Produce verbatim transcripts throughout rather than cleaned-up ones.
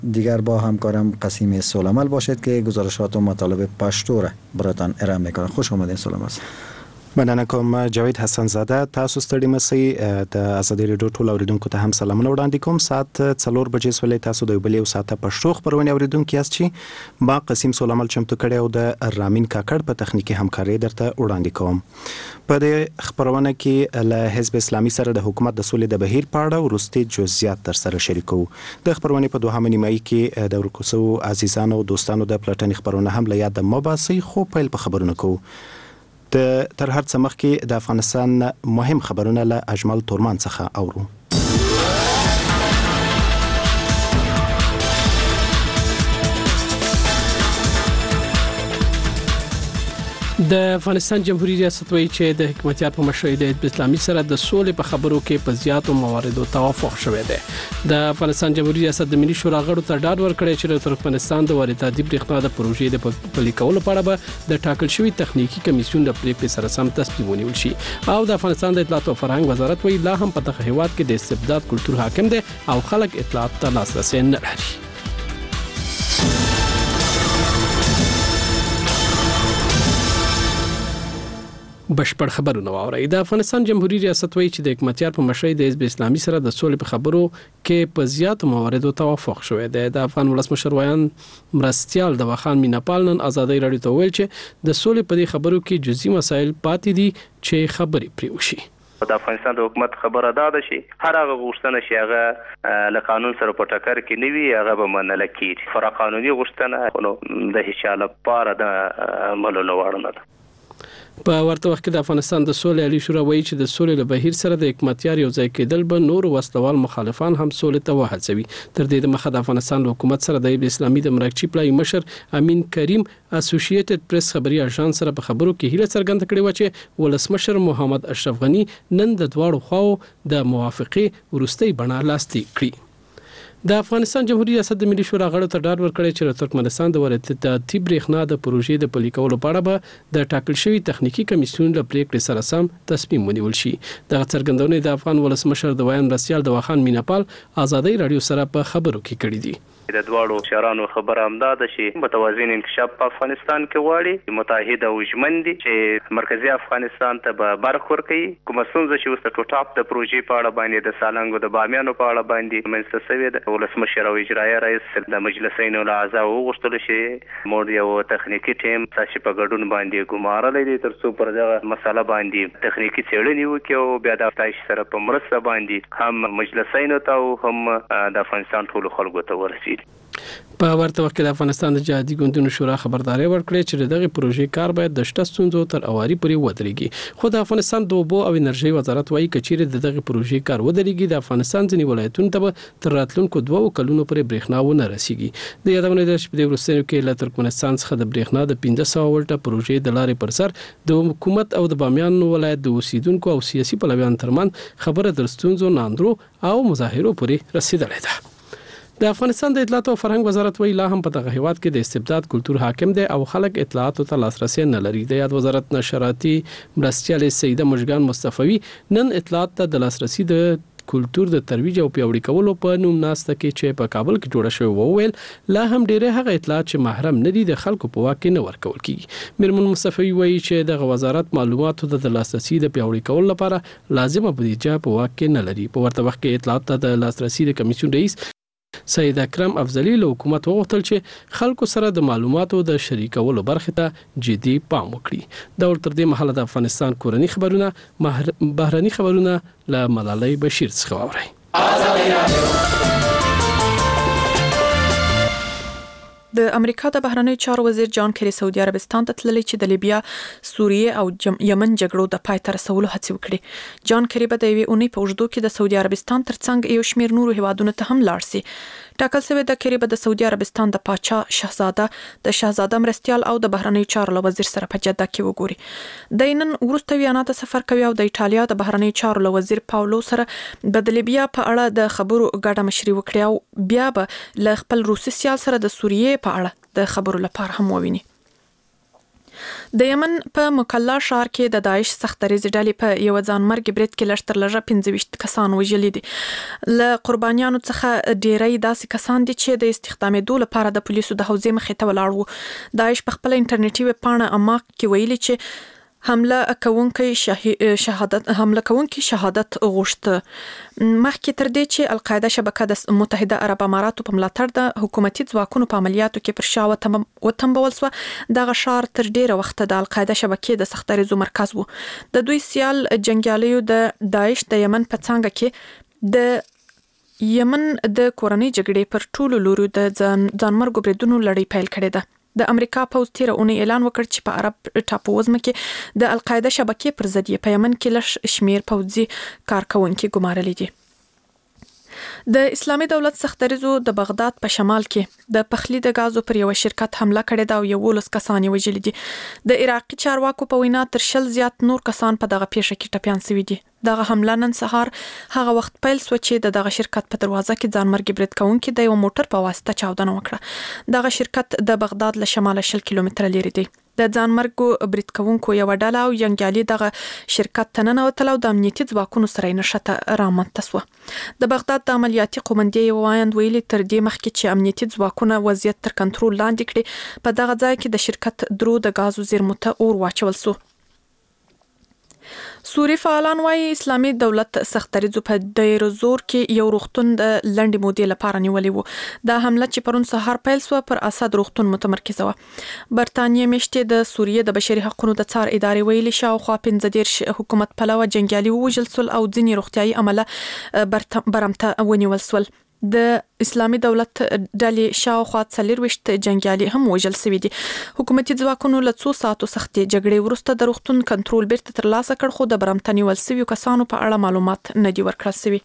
دیگر با همکارم قاسم سلیمال باشید که گزارشات و مطالب پشتو را براتان ارائه میکنه. خوش آمدید سلیمان. مننه کوم. جاوید حسن زاده. تاسو ستړي مسئ. د ازادي رادیو ټول اوریدونکو ته هم سلامونه وړاندې کوم. ساعت څلور بجې سولې تاسو د بلې او ساعته پښتو خبرونه اوریدونکو یاست چې ما قاسم سلیمال چمتو کړی او د رامین کاکړ په تخنیکی همکاري درته وړاندې کوم. په دې خبرونه کې له حزب اسلامي سره د حکومت د سولې د بهیر په اړه ورستي جزئیات در سره شریکو. د خبرونه په دوهمه نیمایي کې د ورکوسو عزیزانو او دوستانو د پلاتنی خبرونه هم له یاد مباسي خو پیل په خبرونه کوو. د تر هر څه مخکې د افغانستان مهم خبرونه له اجمل تورمان څخه اورو. د افغانستان جمهوریت ریاست وایي چې د حکومتیار په مشرۍ د حزب اسلامي سره د سولې په خبرو کې په زیاتو مواردو توافق شوی دی. د افغانستان جمهوریت ریاست د ملي شورا غړو ته ډاډ ورکړی چې د ترکمنستان د وارداتي برېښنا د پروژې د پلي کولو په اړه به د ټاکل شوي تخنیکی کمیسیون د پریکړې سره سم تصمیم ونیول شي. او د افغانستان د اطلاعات او فرهنګ وزارت وایي لا هم په دغه هیواد کې د استبداد کلتور حاکم دی او خلک اطلاعات ته لاسرسی نه لري. بشپړ خبرونه واورئ. د افغانستان جمهوریت ریاست وایي چې د حکومتیار په مشرۍ د حزب اسلامي سره د سولې په خبرو کې په زیاتو مواردو توافق شوی دی. د افغان ولسمشر ویان مرستیال د وخان میناپال نن ازادي رادیو ته ویل چې د سولې په دې خبرو کې جزئي مسایل پاتې دي چې خبرې پرې وشي. د افغانستان د حکومت خبره ده چې هر هغه غوښتنه چې هغه له قانون سره په ټکر کې نه وي هغه به منل کېږي. فرا قانوني غوښتنه نو د هیڅ چا لپاره د منلو وړ نه ده. په ورته وخت کې د افغانستان د سولې عالی شورا وایي چې د سولې له بهیر سره د حکومتیار یو ځای کېدل به نور وسلوال مخالفان هم سولې ته وهڅوي. تر دې د مخه د افغانستان حکومت سره د اسلامي د مرکزی پلای مشر امین کریم اسوسییټډ پریس خبري اژانس سره په خبرو کې هیله څرګنده کړې و چې ولسمشر محمد اشرف غنی نن د دواړو خواو د موافقه ورستۍ بڼه لاسلیک کړي. د افغانستان جمهوریت ریاست د ملي شورا غړو ته ډاډ ورکړی چې د ترکمنستان د وارداتي برېښنا د پروژې د پلي کولو په اړه به د ټاکل شوي تخنیکی کمیسیون له پریکړې سره سم تصمیم ونیول شي. دغه څرګندونه د افغان ولسمشر د ویان مرستیال د وخان میناپال ازادي رادیو سره په خبرو کې کړې دي. د دواړو شهرانو خبره هم ده چې متوازن انکشاف په افغانستان کې غواړي، متحد او ژمن دي چې مرکزی افغانستان ته به برخ ورکړي. کومه ستونزه چې اوس د ټوټاپ د پروژې په اړه باندې د سالنګو د بامیانو په اړه باندې منځته شوې ده، ولسمشر او اجرایه رئیس د مجلسینو له اعضاو وغوښتل چې موږ یو تخنیکی ټیم تاسو په ګډون باندې ګمارلې دي ترڅو پر دغه مسله باندې تخنیکی څېړنې وکړي او بیا د تاسو سره په مرسته باندې هم مجلسینو ته او هم د افغانستان ټول خلکو ته ورسیږي. په ورته وخت کې د افغانستان د جهادي ګوندونو شورا خبرداري ورکړې چې دغه پروژې کار باید د شته ستونزو تر اواري پورې ودرېږي. خو د افغانستان د اوبو او انرژي وزارت وايي کچېره د دغه پروژې کار ودرېږي د افغانستان ځینې ولایتونو ته تر راتلونکو دوه کلونو پورې برېښنا ونه رسیږي. د یادونه ده چې په ورستیو کې له ترکمنستان څخه د برېښنا د پنځه سوه ولټه پروژې د لارې پر سر د حکومت او د بامیان ولایت د اوسیدونکو او سیاسي پلویانو ترمنځ خبره در ستونزو ناندرو او مظاهرو پورې رسیدلې ده. د افغانستان د اطلاعات او فرهنګ وزارت ویل لا هم په دغه هیواد کې د استبداد کلتور حاکم دی او خلک اطلاعات ته لاسرسي نه لري. د یاد وزارت نشراتي مرستیال سیده مشګان مصطفی نن اطلاعات ته د لاسرسي د کلتور د ترویج او پیوړی کولو په نوم ناسته کې چې په کابل کې جوړه شوی وویل لا هم ډیره هغه اطلاعات چې محرم نه دي د خلکو په واک کې نه ورکول کیږي. میرمن مصطفی وایي چې د وزارت معلوماتو د لاسرسي د پیوړی کولو لپاره لازمه بودیجه په واک کې نه لري. په ورته وخت کې اطلاعات ته د لاسرسي د کمیسیون رئیس سید اکرم افضلی له حکومت وغوښتل چې خلکو سره د معلوماتو د شریکولو برخه ته جدي پام وکړي. دا ورته د محله د افغانستان کورنی خبرونه بهرني خبرونه له ملالۍ بشیر څخه واورئ. د امریکا د بهرنیو چارو وزیر جان کری سعودي عربستان ته تللی چې د لیبیا، سوریه او یمن جګړو د پای ته رسولو هڅې وکړي. جان کری به د یوې اونۍ په اوږدو کې د سعودي عربستان ترڅنګ یو شمېر نورو هیوادونو ته هم لاړ شي. ټاکل شوی د کری به د سعودي عربستان د پاچا شاهزاده د شاهزاده مرستیال او د بهرنیو چارو له وزیر سره په جده کې وګوري. د نن وروسته ویانا ته سفر کوي او د ایټالیا د بهرنیو چارو له وزیر پاولو سره به د لیبیا په اړه د خبرو ګډه مشري وکړي او بیا به له خپل روسي سیال سره د سوریه په اړه د خبرو لپاره هم وویني. د یمن په مکلا ښار کې د داعش سختریز ډلې په یو ځانمرګ برید کې لږ تر لږه پنځه ویشت کسان وژلي دي. له قربانیانو څخه ډیری داسې کسان دي چې د استخدامېدو لپاره د پولیسو د حوزې مخې ته ولاړ وو. داعش په خپل انټرنیټي ویب پاڼه اماق کې ویلي چې حمله کوونکی شهادت حمله کوونکی شهادت غوښته. مخکې تر دې چې القاعده شبکه د متحده عرب اماراتو په ملاتړ د حکومتي ځواکونو په عملیاتو کې پر شا وتمبول شو، دغه ښار تر ډیره وخت د القاعده شبکې د سختریزو مرکز وو. د دوی سیال جنگیالیو د داعش د یمن په څنګه کې د یمن د کورنۍ جګړې پر ټولو لورو د ځانمرګو بریدونو لړۍ پیل کړې ده. د امریکا پوځ تیر اونۍ اعلان وکړ چې په عرب ټاپو وزمه کې د القاعده شبکې پر ضد په یمن کې لږ شمیر پوځي کارکونکي ګمارلي دي. د اسلامي دولت سختریزو د بغداد په شمال کې د پخلی د غازو پر یو شرکت حمله کړې ده او یو لس کسان وژلي دي. د عراقي چارواکو په وینا تر شل زیات نور کسان په دغه پیښه کې ټپيان شوي دي. دغه حمله نن سهار هغه وخت پیل شو چې د دغه شرکت په دروازه کې ځانمرګي برید کوونکي د یو موټر په واسطه چاودنه وکړه. دغه شرکت د بغداد له شماله شل کیلومتره لري دی. د ځانمرګو برید کوونکو یو ډله او جنگیالي دغه شرکت ته ننوتل او د امنیتي ځواکونو سره یې نښته رامنځته شوه. د بغداد د عملیاتي قومندې یو وایند ویلي تر دې مخکې چې امنیتي ځواکونه وضعیت تر کنټرول لاندې کړي، په دغه ځای کې د شرکت درو د غازو زیرمو ته اور واچول شو. سوري فعالان وايي اسلامي دولت سختریزو په دیر زور کې یو روغتون د لنډې مودې لپاره نیولې وو. دا حمله چې پرون سهار پیل شو پر اسد روغتون متمرکزه وه. برتانیې میشته د سوریې د بشري حقوقو د څار ادارې ویلي شاوخوا پنځه دېرش حکومت پلوه جنگیالي ووژل شول او ځینې روغتیايي عمله برمته ونیول شول. د اسلامي دولت ډلې شاوخوا څلورویشت جنگیالي هم وژل شوي دي. حکومتي ځواکونو له څو ساعتو سختې جګړې وروسته د روغتون کنټرول بیرته ترلاسه کړ، خو د برمته نیول شویو کسانو په اړه معلومات نه دي ورکړل شوي.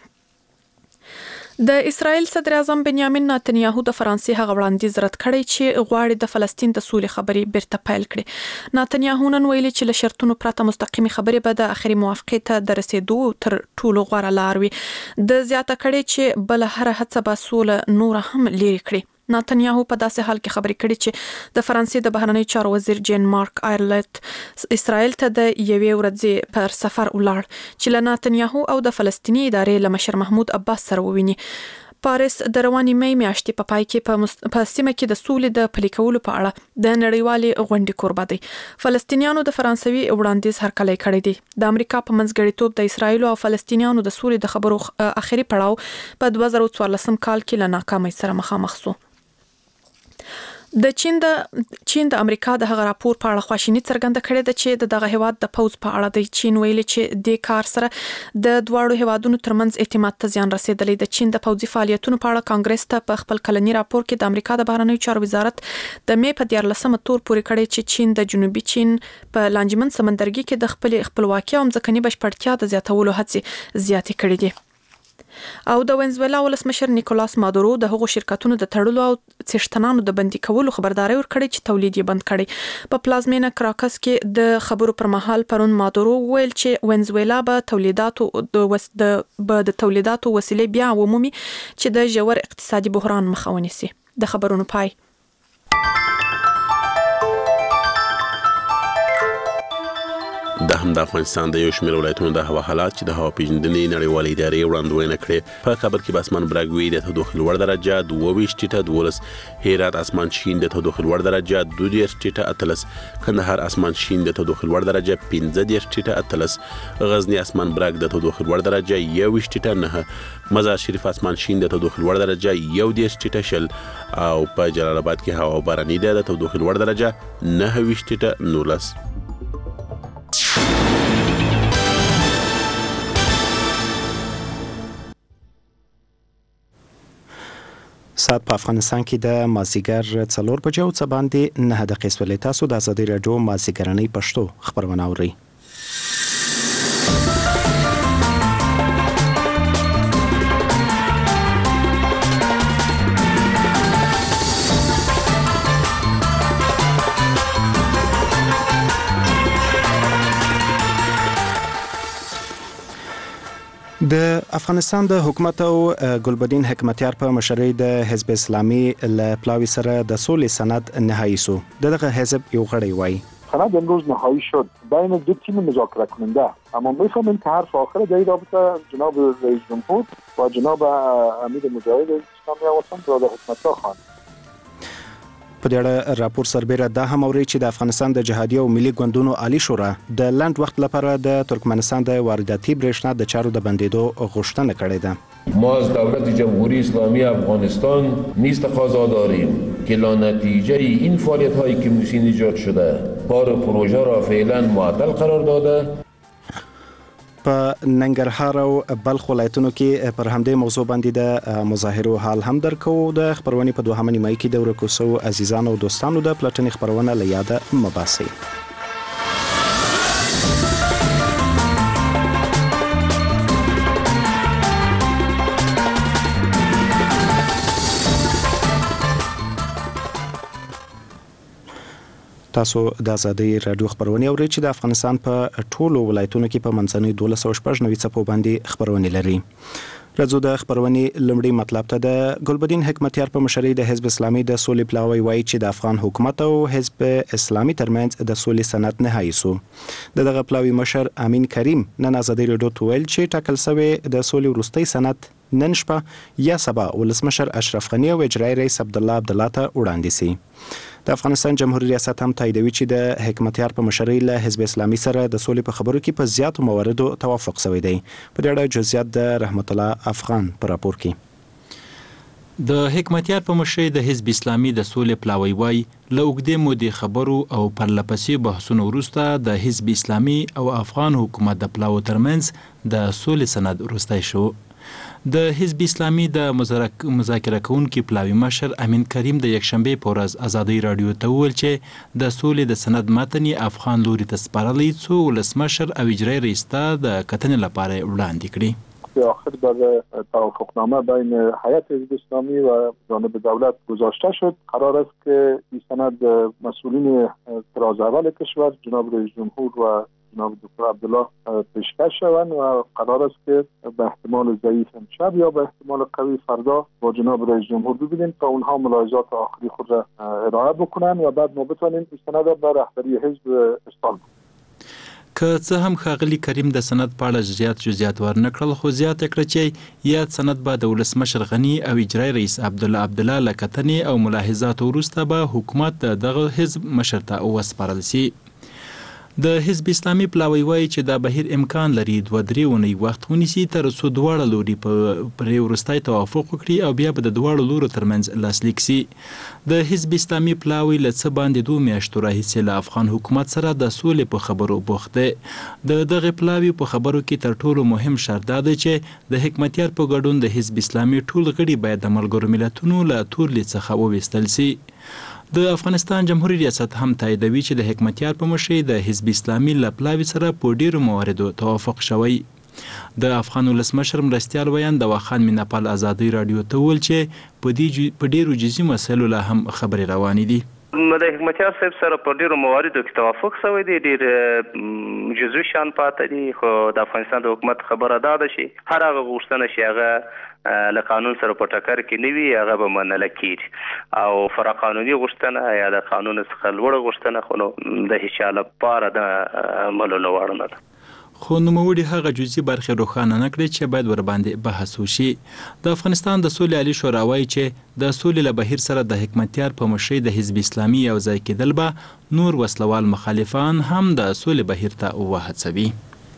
د اسرائیل صدر اعظم بنیامین نتنیاهو د فرانسې هغه وړاندیز رد کړی چې غواړي د فلسطین د سولې خبرې بیرته پیل کړي. نتنیاهو نن ویلي چې له شرطونو پرته مستقیمي خبرې به د اخري موافقې ته د رسیدو تر ټولو غوره لار وي. د زیاته کړي چې بل هر هڅه به سوله نور هم لري کړي. نتنیاهو په داسې حال کې خبرې کړي چې د فرانسې د بهرنی چارو وزیر جین مارک آیرلت اسرائیل ته د یوې ورځې پر سفر ولاړ چې له نتنیاهو او د فلسطیني ادارې له مشر محمود عباس سره وویني. پاریس د رواني مې میاشتې په پای کې په مست... سیمه کې د سولې د پلي کولو په اړه د نړیوالې غونډې کوربه دی. فلسطینیانو د فرانسوي وړاندیز هرکلی کړی دی. د امریکا په منځګړیتوب د اسرائیل او فلسطینیانو د سولې د خبرو اخري پړاو په دوه زره څوارلسم کال کې له ناکامۍ سره مخامخ شو. د چین د چین د امریکا د هغه راپور په اړه خواشینی څرګنده کړې ده چې دغه هیواد د پوز په اړه د چین ویلي چې د کار سره د دواړو هیوادونو ترمنځ اعتماد ته زیان رسیدلی. د چین د پوزي فعالیتونو په اړه کانګرس ته په خپل کلنی راپور کې د امریکا د بهرنیو چارو وزارت د مې په دیارلسمه تور پورې کړی چې چین د جنوبي چین په لانجمن سمندرګي کې د خپل خپلواکي او ځمکني بشپړتیا د زیاتولو هڅې زیاتې کړې دي. او د وینزویلا ولسمشر نیکولاس مادورو د هغو شرکتونو د تړلو او څښتنانو د بندي کولو خبرداري ورکړي چې تولید یې بند کړي. په پلازمینه کراکس کې د خبرو پر مهال پرون مادورو ویل چې وینزویلا به تولیداتو د وس د د تولیداتو وسیلې بیا ومومي چې د ژور اقتصادي بحران مخه ونیسي. د خبرونو پای. د هم د افغانستان د یو شمېر ولایتونو د هوا حالات چې د هوا پیژندنې نړیوالې ادارې وړاندوینه کړې. په کابل کې به اسمان برګ وي، د تودوخې لوړ درجه دوه ویشت ټیټه دولس، هرات اسمان شین د تودوخې لوړ درجه دوه دېرش ټیټه اتلس، کندهار اسمان شین د تودوخې لوړ درجه پنځه دېرش ټیټه اتلس، غزني اسمان برګ د تودوخې لوړ درجه یو ویشت ټیټه نهه، مزار شریف اسمان شین د تودوخې لوړ درجه یو دېرش ټیټه شل، او په جلال آباد کې هوا باراني ده د تودوخې لوړ درجه نهه ویشت ټیټه نولس. ساعت په افغانستان کې د مازیګر څلور بجې او څه باندې نه دقیقې سولې. تاسو د ازادي راډیو مازیګرنۍ پښتو خبرونه اورئ. د افغانستان د حکومت او ګلبدین حکمتیار په مشرۍ د حزب اسلامي له پلاوی سره د سولې سند نهایی شو. دغه حزب یو غړی وای سند امروز نهایی شد بین دو تیم مذاکره کننده، اما میفهمیم که حرف آخر در این رابطه جناب رئیس جمهور و جناب امیر مجاهد اسلامی افغانستان برادر حکمتیار خان. په دې اړه راپور سربېره دا هم اوري چې د افغانستان د جهادي او ملي ګوندونو عالی شورا د لنډ وخت لپاره د ترکمنستان د وارداتي برېښنا د چارو د بندیدو غوښتنه کړې ده. ما از دولت جمهوری اسلامی افغانستان نیز تقاضا داریم که لانتیجه این فعالیت هایی که موسین ایجاد شده کار پروژه را فعلا معطل قرار داده. په ننګرهار او بلخ ولایتونو کې پر همدې موضوع باندې د مظاهرو حال هم درکو. د خبرونې په دوهمه نیمایي کې د ورکوسو عزیزانو او دوستانو د پلټنې خبرونه له یاده مباسي. تاسو د ازادي رادیو خبرونه اورئ چې د افغانستان په ټولو ولایتونو کې په منځنۍ دولس سوه شپږ نوي څپو باندې خبرونه لري. راځو د خبرونه لمړی مطلب ته د ګلبدین حکمتیار په مشرۍ د حزب اسلامي د سولې پلاوی وایي چې د افغان حکومت او حزب اسلامي ترمنځ د سولې سند نهایی شو. دغه پلاوی مشر امین کریم نن ازادي رادیو ته ویل چې ټاکل شوی د سولې وروستۍ سند نن شپه یا سبا ولسمشر اشرف غنی او اجرایي رئیس عبد الله عبدالله ته وړاندې شي. د افغانستان جمهوریت ریاست هم تاییدوي چې د حکمتیار په مشرۍ له حزب اسلامي سره د سولې په خبرو کې په زیاتو مواردو توافق شوی دی. په دې اړه جزئیات د رحمت الله افغان په راپور کې. د حکمتیار په مشرۍ د حزب اسلامي د سولې پلاوی وای له اوږدې مودې خبرو او پرلپسې بحثونو وروسته د حزب اسلامي او افغان حکومت د پلاوو ترمنځ د سولې سند وروستی شو. د حزب اسلامي د مذاکره کوونکي پلاوی مشر امین کریم د یکشنبه په ورځ ازادي رادیو ته وویل چې د سولې د سند متن افغان لوري ته سپارلی څو ولسمشر او اجرایي رئیس ته د کتنې لپاره وړاندې کړي. به آخر بر توافقنامه بین هیئت حزب اسلامی و جانب دولت گذاشته شد. قرار است که این سند مسئولین طراز اول کشور جناب رئیس جمهور و جناب دکتر عبدالله پیشکش شوند و قرار است که به احتمال ضعیف امشب یا به احتمال قوی فردا با جناب رئیس جمهور ببینیم تا اونها ملاحظات آخری خود را ارائه بکنن و بعد ما بتوانیم این سند را به رهبری حزب ارسال کنیم. که څه هم ښاغلي کریم د سند په اړه زیات جزئیات ورنکړل، خو زیاته کړه چې یاد سند به د ولسمشر غني او اجرایي رئیس عبدالله عبدالله له کتنې او ملاحظاتو وروسته به حکومت دغه حزب مشر ته وسپارل شي. د حزب اسلامي پلاوی وایي چې دا بهیر امکان لري دوه درې اونۍ وخت ونیسي تر څو دواړه لوري پرې وروستی توافق وکړي او بیا به د دواړو لورو ترمنځ لاسلیک سي. د حزب اسلامي پلاوی له څه باندې دوه میاشتو راهیسې له افغان حکومت سره د سولې په خبرو بوخت دی. د دغه پلاوی په خبرو کې تر ټولو مهم شرط دا دی چې د حکمتیار په ګډون د حزب اسلامي ټول غړي باید د ملګرو ملتونو له تورلې څخه وویستل سي. د افغانستان جمهوریت ریاست هم تاییدوي چې د حکمتیار په مشرۍ د حزب اسلامي له پلاوي سره په ډیرو مواردو توافق شوی. د افغان ولسمشر مرستیال ویان د واخان میناپال ازادي رادیو ته ویل چې په دې په ډیرو جزئي مسایلو لا هم خبرې روانې دي. د حکمتیار صاحب سره په ډیرو مواردو کې توافق شوی دی، ډیر جزوي شان پاتې دي، خو د افغانستان د حکومت خبره دا ده چې هر هغه غوښتنه چې هغه له قانون سره په ټکر کې نه وي هغه به منل کېږي او فرا قانوني غوښتنه یا د قانون څخه لوړه غوښتنه خو نو د هیچا لپاره د منلو وړ نه ده. خو نوموړي هغه جزئي برخې روښانه نه کړې چې باید ورباندې بحث وشي. د افغانستان د سولې عالي شورا وایي چې د سولې له بهیر سره د حکمتیار په مشرۍ د حزب اسلامي یو ځای کېدل به نور وسلوال مخالفان هم د سولې بهیر ته وهڅوي.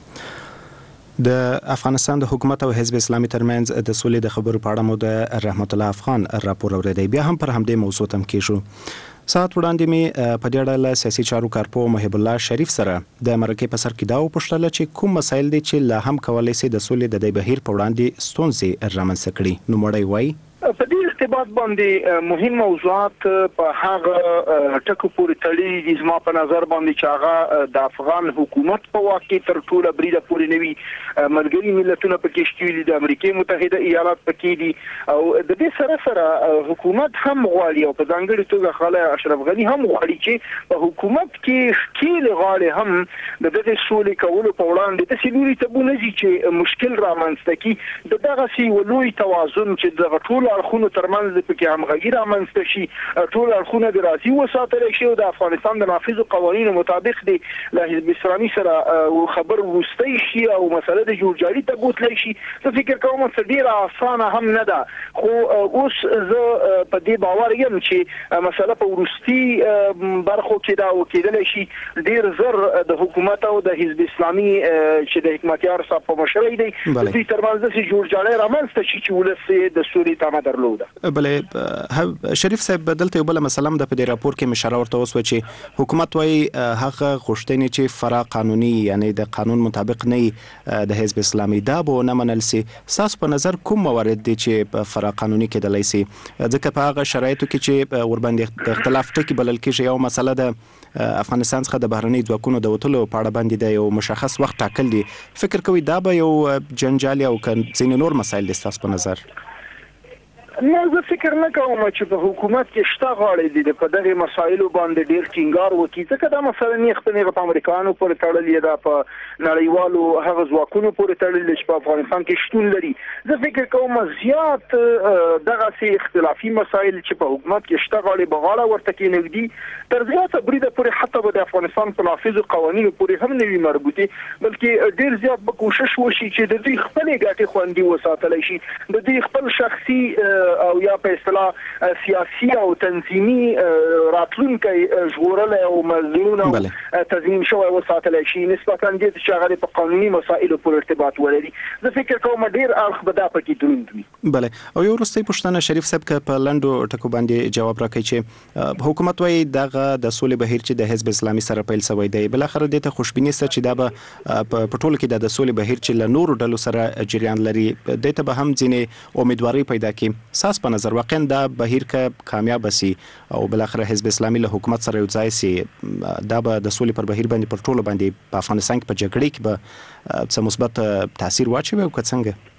د افغانستان د حکومت او حزب اسلامي ترمنځ د سولې د خبرو په اړه مو د رحمت الله افغان راپور اوریدی. بیا هم پر همدې موضوع تم کېږو. ساعت وړاندې مې په دې اړه له سیاسي چارو کارپوه محب الله شریف سره د مرکې په سر کې دا وپوښتله چې کوم مسایل دي چې لا هم کولی شي د سولې د دې بهیر په وړاندې ستونزې رامنځته کړي. نوموړی وایي په دې ارتباط باندې مهم موضوعات په هغه ټکو پورې تړلي دي زما په نظر باندې چې هغه د افغان حکومت په واقع تر ټوله بریده پورې نوي ملګري ملتونه پکې شته دي، د امریکای متحده ایالات پکې دي او د دې سره سره حکومت هم غواړي او په ځانګړي توګه خاله اشرف غنی هم غواړي چې په حکومت کې ښکیل غاړي هم د دغه سولې کولو په وړاندې د سیلوري تبونه چې مشکل رامنځته کی د دغه سی ولوي توازن چې د ټول اړخونو ترمنځ پکې همغږي رامنځته شي، ټول اړخونه د راضي وساتل شي او د افغانستان د نافذ قوانینو مطابق د حزب اسلامي سره خبر ورستي شي او مسله د جوړجاړي ته بوتلی شي. زه فکر کوم چې ډیره اسانه هم نه ده، خو اوس زه په دې باور یم چې مسله په ورستي برخو کې دا وکیدل شي ډیر زر د حکومت او د حزب اسلامي چې د حکمتیار صاحب په مشرۍ دی د دې ترمنځ چې جوړجاړي رامنځته شي چې ولس د سولې تمه درلوده. بلې شریف صاحب دلته یو بل مسله د په دې راپور کې مشاره ورته وسو چې حکومت وايي هغه غوښتنې چې فرا قانوني یعنی د قانون مطابق نه د حزب اسلامي دا به نه منل سي. ساس په نظر کوم موارد دي چې په فرا قانوني کېدلای سي ځکه په هغه شرایطو کې چې ور باندې اختلاف ټکی بلل کېږي یو مسله د افغانستان څخه د بهرنۍ ځواکونو د وټلو په اړه باندې د یو مشخص وخت ټاکل دي. فکر کوي دا به یو جنجال او ځینې نور مسایل دي تاسو په نظر؟ نه زه فکر نه کوم چې په حکومت کې شته غاړې دي په دغه مسایلو باندې ډیر ټینګار وکړي ځکه دا مسله نه خپل په امریکایانو پورې تړلې ده، په نړیوالو هغه ځواکونو پورې تړلې چې په افغانستان کې شتون لري. زه فکر کوم زیات دغه سي اختلافي مسایل چې په حکومت کې شته غاړې بغاړه ورته کې نګدي تر زیاته بریده پورې حتی د افغانستان په نافذ قوانینو پورې هم نه وي مربوطه، بلکې ډیر زیات به کوشش وشي چې د دې خپل ګټې خوندي وساتل شي، د دې خپل شخصي او یا په اصطلاح سیاسي او تنظیمي راتلونکي ژغورل او مزون او تضمین شوی وساتل شي نسبتا دې چې هغه په قانوني مسایلو پورې ارتباط ولري. زه فکر کوم ډیر اړخ به دا پکې دروند وي. بله او یو وروستۍ پوښتنه شریف صاحب که په لنډو ټکو باندې جواب راکړي چې حکومت وايي دغه د سولې بهیر چې د حزب اسلامي سره پیل شوی دی بل اخر دې ته خوشبیني ست چې دا به په ټولو کې د سولې بهیر چې له نورو ډلو سره جریان لري دې ته به هم ځینې امیدواري پیدا کړي. ساس په نظر واقعا دا بهیر که کامیاب سي او بل اخر حزب اسلامي له حکومت سره یو ځای سي دا به د سولې پر بهیر باندې پر ټولو باندې په افغانستان کې په جګړې کې به څه مثبت تاثیر واچوي او که څنګه؟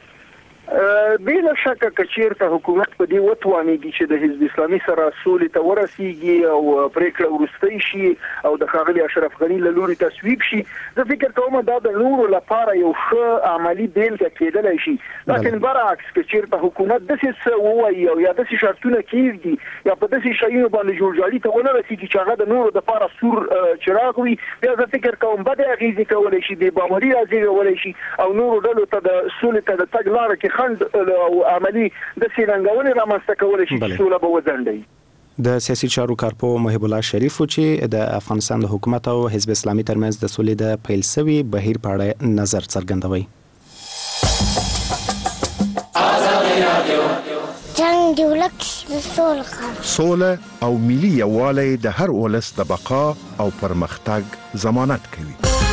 بلا شک کچیر ته حکومت په دې وتوانېږي چې د حزب اسلامي سره سولې ته ورسیږي او پریکړه ورستۍ شي او د ښاغلي اشرف غني له لوري تصویب شي. زه فکر کوم دا د نورو لپاره یو ښه عملی بیلګه کېدلی شي، لکن برعکس کچیر ته حکومت داسې څه ووایي او یا داسې شرطونه کېږدي یا په داسې شیانو باندې جوړجاړي ته ونه رسېږي چې هغه د نورو دپاره سور چراغ وي، بیا زه فکر کوم بدې اغېزې کولی شي، بې باوري رازېږولی شي او نورو ډلو ته د سولې ته د تګ لاره کې خنډ او عملی د سیلنګونې رامنځته کول شي چې سوله به وځنډي. د سیاسي چارو کارپو محب الله شریف چې د افغانستان د حکومت او حزب اسلامي ترمنځ د سولې د پیل شوی بهیر په اړه نظر څرګندوي. جنگ ولک سوله سوله او ملي یووالی د هر ولس د بقا او پرمختګ ضمانت کوي.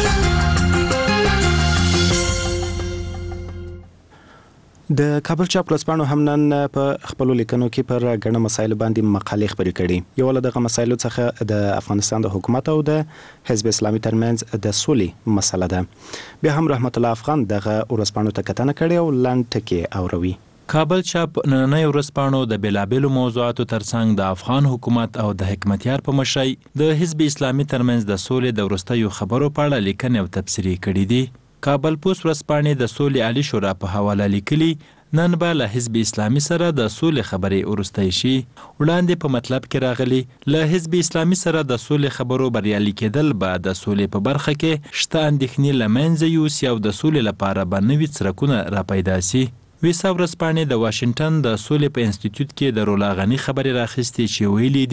د کابل چاپ ورځپاڼو هم نن په خپل لیکنو کې پر غڼه مسایل باندې مقالې خبرې کړي. یو له دغه مسایلو څخه د افغانستان د حکومت او د حزب اسلامي ترمنځ د سولې مسله ده. بیا هم رحمت الله افغان دغه ورځپاڼو ته کتنه کړې او لاند ټکی اوروي. کابل چاپ نننۍ ورځپاڼو د بیلابیلو موضوعاتو ترڅنګ د افغان حکومت او د حکمتیار په مشرۍ د حزب اسلامي ترمنځ د سولې د وروستیو خبرو په اړه لیکنې او تبصرې کړي دي. کابل پوسټ ورځپاڼې د سولې عالی شورا په حواله لیکلي نن به له حزب اسلامي سره د سولې خبرې ورستی شي. وړاندې په مطلب کې راغلي له حزب اسلامي سره د سولې خبرو بریالي کېدل به د سولې په برخه کې شته اندېښنې له منځه یوسي او د سولې لپاره به نوي څرکونه راپیدا سي. ویسا ورځپاڼې د واشنګټن د سولې په انسټیټیوټ کې د رولا غني خبرې راخیستې چې ویلي دي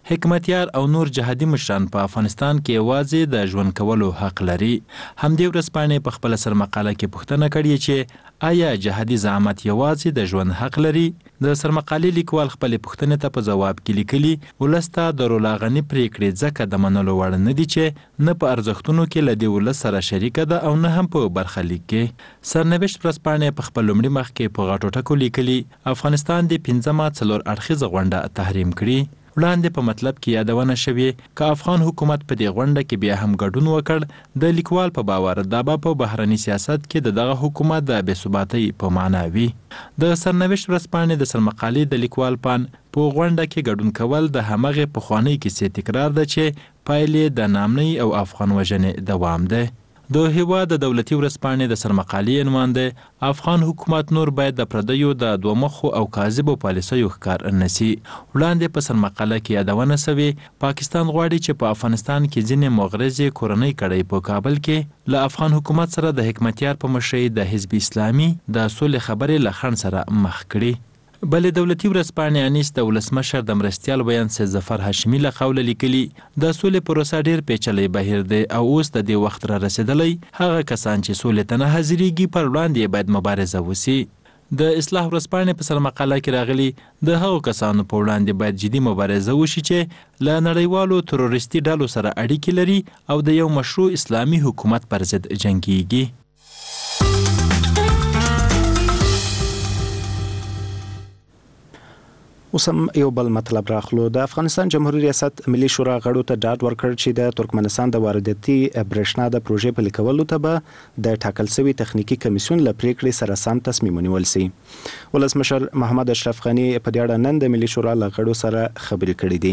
حکمتیار او نور جهادي مشران په افغانستان کې یوازې د ژوند کولو حق لري. همدې ورځپاڼې په خپل سرمقاله کې پوښتنه کړې چې آیا جهادي زعامت یوازې د ژوند حق لري؟ د سرمقالې لیکوال خپل پوښتنې ته په ځواب کې لیکلي ولسته د رولاغني پریکړې ځکه د منلو وړ نه دي چې نه په ارزښتونو کې له دې ولس سره شریکه ده او نه هم په برخلیک کې. سرنوشت ورځپاڼې په خپل لومړي مخ کې په غاټو ټکو لیکلي افغانستان د پنځمه څلور اړخیزه غونډه تحریم کړي. وړاندې په مطلب کې یادونه شوې که افغان حکومت په دې غونډه کې بیا هم ګډون وکړ د لیکوال په باور دا به په بهرني سیاست کې د دغه حکومت د بې ثباتۍ په معنا وي. د سرنوشت ورځپاڼې د سرمقالې د لیکوال پان په غونډه کې ګډون کول د همغې پخوانۍ کیسې تکرار ده چې پایلې د نامنۍ او افغان وژنې دوام ده. د هیواد د دولتي ورځپاڼې د سرمقالې عنوان دی افغان حکومت نور باید د پردیو د دوه مخو او کاذبو پالیسیو ښکار نشي. وړاندې په سرمقاله کې یادونه شوې پاکستان غواړي چې په افغانستان کې ځینې مغرضې کورنۍ کړۍ په کابل کې له افغان حکومت سره د حکمتیار په مشرۍ د حزب اسلامي د سولې خبرې له خنډ سره مخ کړي. بلې دولتي ورځپاڼې انیس د ولسمشر د مرستیال بیان سید ظفر هاشمي له قوله لیکلي د سولې پروسه ډېر پیچلی بهیر دی او اوس د دې وخت را رسېدلی هغه کسان چې سولې ته نه حاضرېږي پر وړاندې باید مبارزه وسي. د اصلاح ورځپاڼې په سرمقاله کې راغلي د هغو کسانو په وړاندې باید جدي مبارزه وشي چې له نړیوالو تروریستي ډلو سره اړیکې لري او د یو مشروع اسلامي حکومت پر ضد جنګیږي. اوس هم یو بل مطلب راخلو. د افغانستان جمهوریت ریاست ملي شورا غړو ته ډاډ ورکړ چې د ترکمنستان د وارداتي برېښنا د پروژې پلي کولو ته به د ټاکل شوي تخنیکي کمیسیون له پریکړې سره سم تصمیم ونیول شي. ولسمشر محمد اشرف غني په دې اړه نن د ملي شورا له غړو سره خبرې کړې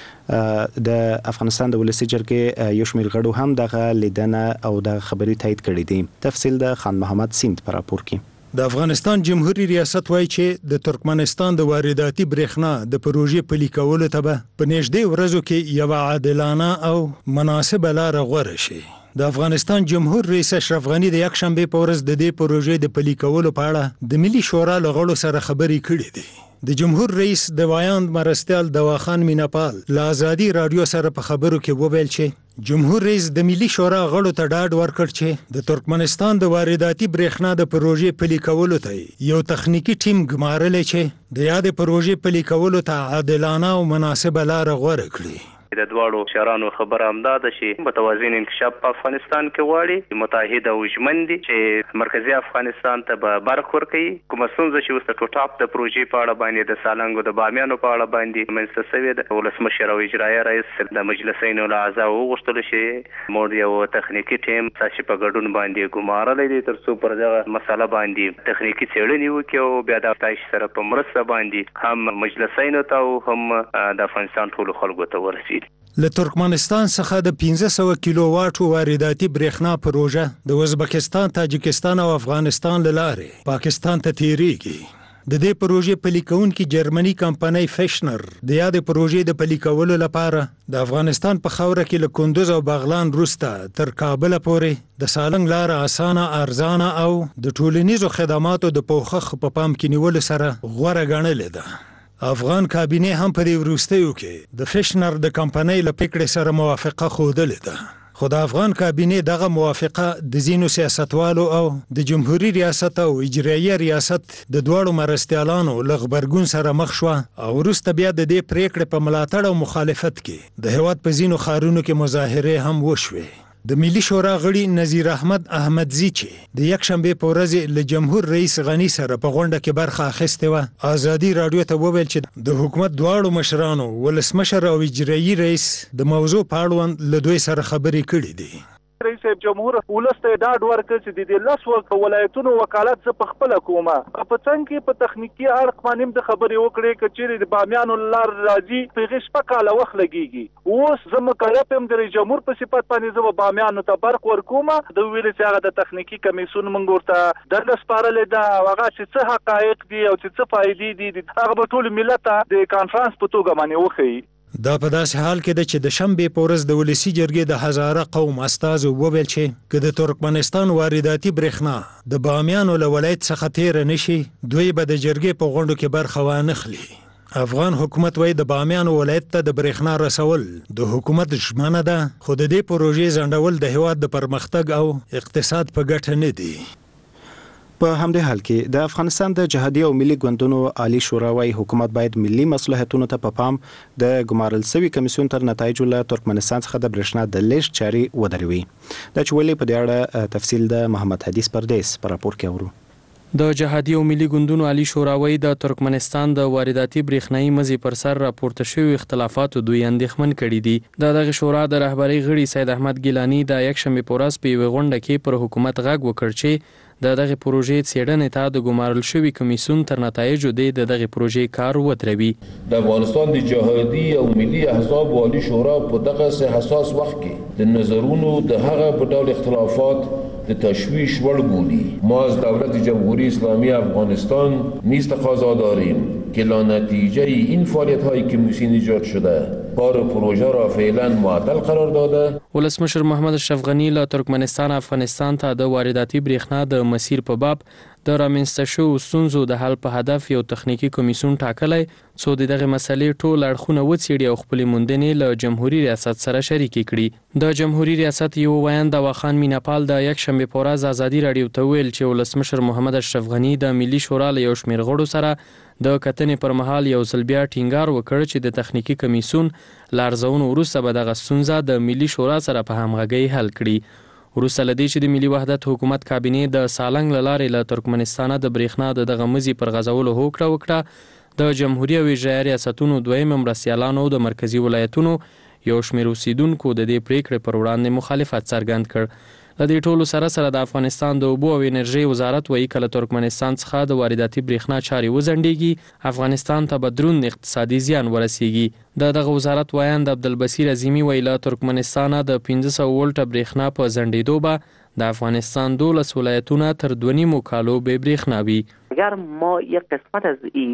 دي. د افغانستان د ولسي جرګې یو شمېر غړو هم دغه لیدنه او د خبرې تایید کړې دي. تفصیل د خان محمد سیند په راپور کې. د افغانستان جمهوریت ریاست وایي چې د ترکمنستان د وارداتي برېښنا د پروژې پلي کولو ته به په نږدې ورځو کې یوه عادلانه او مناسبه لاره غوره شي. د افغانستان جمهور رئیس اشرف غني د یکشنبې په ورځ د دې پروژې د پلي کولو په اړه د ملي شورا له غړو سره خبرې کړې دي. د جمهور رئیس د وایاند مرستیال دواخان میناپال له ازادي رادیو سره په خبرو کې وویل چې جمهور رئیس د ملي شورا غړو ته ډاډ ورکړ چې د ترکمنستان د وارداتي برېښنا د پروژې پلي کولو ته یو تخنیکی ټیم ګمارلی چې د یادې پروژې پلي کولو ته عادلانه او مناسبه لاره غوره کړي. د دوړو شهرانو خبره هم ده چې متوازن انکشاف په افغانستان کې غواړي متحد او ژمن دي چې مرکزی افغانستان ته به برخ ورکړي. کومه ستونزه چې اوس د ټوټاپ د پروژې په اړه باندې د سالنګو د بامیانو په اړه باندې منځته شوې ده ولسمشر او اجرایي رئیس د مجلسینو له اعضاو وغوښتل چې موږ یو تخنیکی ټیم چې په ګډون باندې ګمارلی دی تر څو پر دغه مسله باندې تخنیکی څېړنې وکړي او بیا د تاسو سره په مرسته باندې هم مجلسینو ته او هم د افغانستان ټولو خلکو ته ورسیږي. له ترکمنستان څخه د پنځه سوه کیلو واټو وارداتي برېښنا پروژه د ازبکستان، تاجکستان او افغانستان له لارې پاکستان ته تیریږي. د دې پروژې پلي کوونکي جرمني کمپنۍ فیشنر د یادې پروژې د پلي کولو لپاره د افغانستان په خاوره کې له کندوز او بغلان وروسته تر کابل پورې د سالنګ لاره اسانه، ارزانه او د ټولنیزو خدماتو د پوښښ په پام کې نیولو سره غوره ګڼلې ده. افغان کابینه هم په دې وروستیو کې د فیشنر د کمپنۍ له پریکړې سره موافقه ښودلې ده. خو د افغان کابینه دغه موافقه د ځینو سیاستوالو او د جمهوریت ریاست او اجرایي ریاست د دواړو مرستیالانو له غبرګون سره مخ شوه او وروسته بیا د دې پریکړې په ملاتړ او مخالفت کې د هیواد په ځینو ښارونو کې مظاهرې هم وشوې. د ملي شورا غړي نذیر احمد احمدزي چې د یکشنبې په ورځ له جمهور رئیس غني سره په غونډه کې برخه اخیستې وه ازادي رادیو ته وویل چې د حکومت دواړو مشرانو ولسمشر او اجرایي رئیس د موضوع په اړوند له دوی سره خبرې کړې دي. رئیس جمهور ولس ته ډاډ ورکړ چې د دې لس ولایتونو وکالت زه په خپله کومه په څنګ کې په تخنیکي اړخ باندې د خبرې وکړې که چیرې د بامیانو لار راځي په هغې شپه کاله وخت لګېږي. اوس زه مکلف یم د رئیس جمهور په صفت باندې زه به بامیانو ته برق ورکومه. د ویلې چې هغه د تخنیکي کمیسیون موږ ورته دنده سپارلې ده او هغه چې څه حقایق دي او چې څه فایدې دي هغه به ټول ملت ته د کانفرانس په توګه باندې وښیي. دا په داسې حال کې ده چې د شنبې په ورځ د ولسي جرګې د هزاره قوم استازو وویل چې که د ترکمنستان وارداتي برېښنا د بامیانو له ولایت څخه تیره نشي دوی به د جرګې په غونډو کې برخه وانخلي. افغان حکومت وایي د بامیان ولایت ته د برېښنا رسول د حکومت ژمنه ده، خو د دې پروژې ځنډول د هیواد د پرمختګ او اقتصاد په ګټه نه دي. په همدې حال کې د افغانستان د جهادي او ملي ګوندونو عالی شورا وايي حکومت باید ملي مصلحتونو ته په پام د ګمارل شوی کمیسیون تر نتایجو له ترکمنستان څخه د برېښنا د لیږد چارې ودروي. د چولې په دې اړه تفصیل د محمد حدیث پردیس په راپور کې اورو. د جهادي او ملي ګوندونو عالی شورا وايي د ترکمنستان د وارداتي برېښنايي مزي پر سر راپورته شوی اختلافات دوی اندېښمن کړي دي. د دغه شورا د رهبرۍ غړي سید احمد ګیلانی د یکشنبه په ورځ په یوه غونډه کې پر حکومت غږ وکړ چې د دغه پروژې څېړنې ته د ګمارل شوي کمیسیون تر نتایجو دی د دغه پروژې کار ودروي. د افغانستان د جهادي او ملي احزاب عالی شورا په دغه حساس وخت کې د نظرونو د هغه په ډول اختلافات د تشویش وړ بودی. ما از دولت جمهوری اسلامی افغانستان نیز تقاضا داریم که لانتیجه این فعالیت هایی که موسین ایجاد شده کار پروژه را فعلا معطل قرار داده. ولسمشر محمد اشرف غنی له ترکمنستان افغانستان ته د وارداتي برېښنا د مسیر په باب د رامنځته شوو ستونزو د حل په هدف یو تخنیکی کمیسیون ټاکلی څو د دغه مسلې ټول اړخونه وڅېړي او خپلې موندنې له جمهوریت ریاست سره شریکې کړي. د جمهوریت ریاست یو ویاند دواخان میناپال د یکشنبه په ورځ ازادي راډیو ته ویل چې ولسمشر محمد اشرف غنی د ملي شورا له یو شمېر غړو سره د کتنې پر مهال یو ځل بیا ټینګار وکړ چې د تخنیکی کمیسیون له ارزونو وروسته به دغه ستونزه د ملي شورا سره په همغږۍ حل کړي. وروسته له دې چې د ملي وحدت حکومت کابینې د سالنګ له لارې له ترکمنستانه د برېښنا د دغه مزي پر غځولو هوکړه وکړه، د جمهوري او اجرایي ریاستونو دویم مرستیالانو د مرکزي ولایتونو یو شمېر اوسیدونکو د دې پریکړې پر وړاندې مخالفت څرګند کړ. له دې ټولو سره سره د افغانستان د اوبو او انرژۍ وزارت وایي که له ترکمنستان څخه د وارداتي برېښنا چارې وځنډېږي افغانستان ته به دروند اقتصادي زیان ورسیږي. د دغه وزارت ویاند عبدالبصیر عظیمي وایي له ترکمنستانه د پنځه سوه ولټه برېښنا په ځنډېدو به د افغانستان دولس ولایتونه تر دوه نیمو کالو بې برېښنا وي. اگر ما یک قسمت از این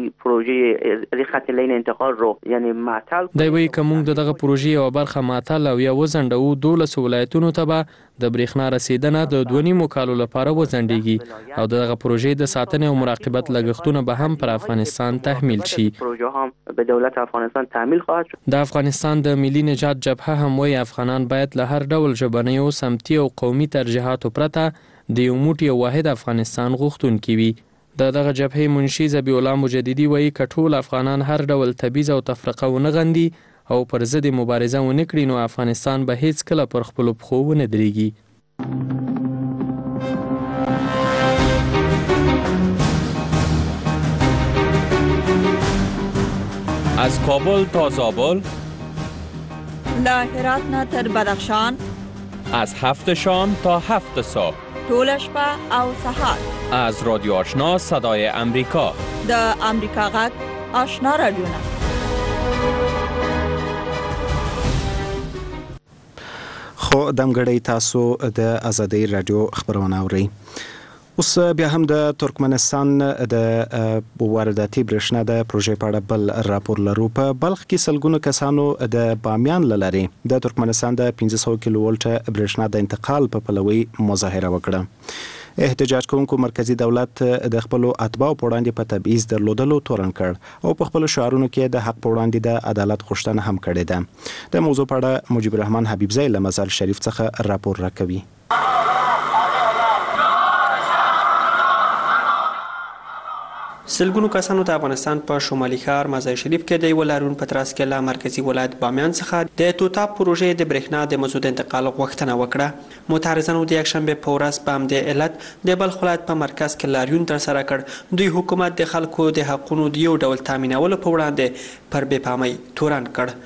پروژه خط لین انتقال رو یعنی معطل دی وایي که موږ د دغه پروژې یوه برخه معطل او یا وځنډوو دولس ولایتونو ته به د برېښنا رسیدنه د دوه نیمو کالو لپاره وځنډېږي او دغه پروژې د ساتنې او مراقبت لګښتونه به هم پر افغانستان تحمیل شي. پروژه هم به دولت افغانستان تحمیل خواهد شد. د افغانستان د ملي نجات جبهه هم وایي افغانان باید له هر ډول ژبنیو سمتي او قومي ترجیحاتو پرته د یو موټی او واحد افغانستان غوښتونکي وي. د دغه جبهې منشي ذبیح الله مجددي وایي که ټول افغانان هر ډول تبعیض او تفرقه ونه غندي او پر ضد مبارزه ونه کړي نو افغانستان به هیڅ کله پر خپلو پښو ونه درېږي. از کابل تا زابل، له هرات نه تر بدخشان، از هفت شام تا هفت صبح، طول شپه او سهار، از رادیو آشنا صدای امریکا، د امریکا غږ آشنا رادیوونه. خو دمګړی تاسو د ازادي رادیو خبرونه اورئ. اوس بیا هم د ترکمنستان د وارداتي برېښنا د پروژې په اړه بل راپور لرو. په بلخ کې سلګونو کسانو د بامیان له لارې د ترکمنستان د پنځه سوه کیلو ولټه برېښنا د انتقال په پلوي مظاهره وکړه. احتجاج کوونکو مرکزی دولت د خپل اتباعو په وړاندې په تبعیض درلودلو تورن کړ او په خپل شعارونو کې د حق په وړاندې د عدالت غوښتنه هم کړې ده. د موضوع په اړه مجيب الرحمن حبیبزی له مزار شریف څخه راپور راکوي. سلګونو کسانو د افغانستان په شمالي ښار مزار شریف کې د یو لارون په تراس کې له مرکزی ولایت بامیان څخه د توتا پروژې د برېښنا د مسود انتقال غوښتنه وکړه. معترضانو د یکشنبه په ورځ په همدې علت د بلخ ولایت په مرکز کې لاریون ترسره کړ. دوی حکومت د خلکو د حقونو د یو ډول تامینولو په وړاندې پر بې پامۍ تورن کړ.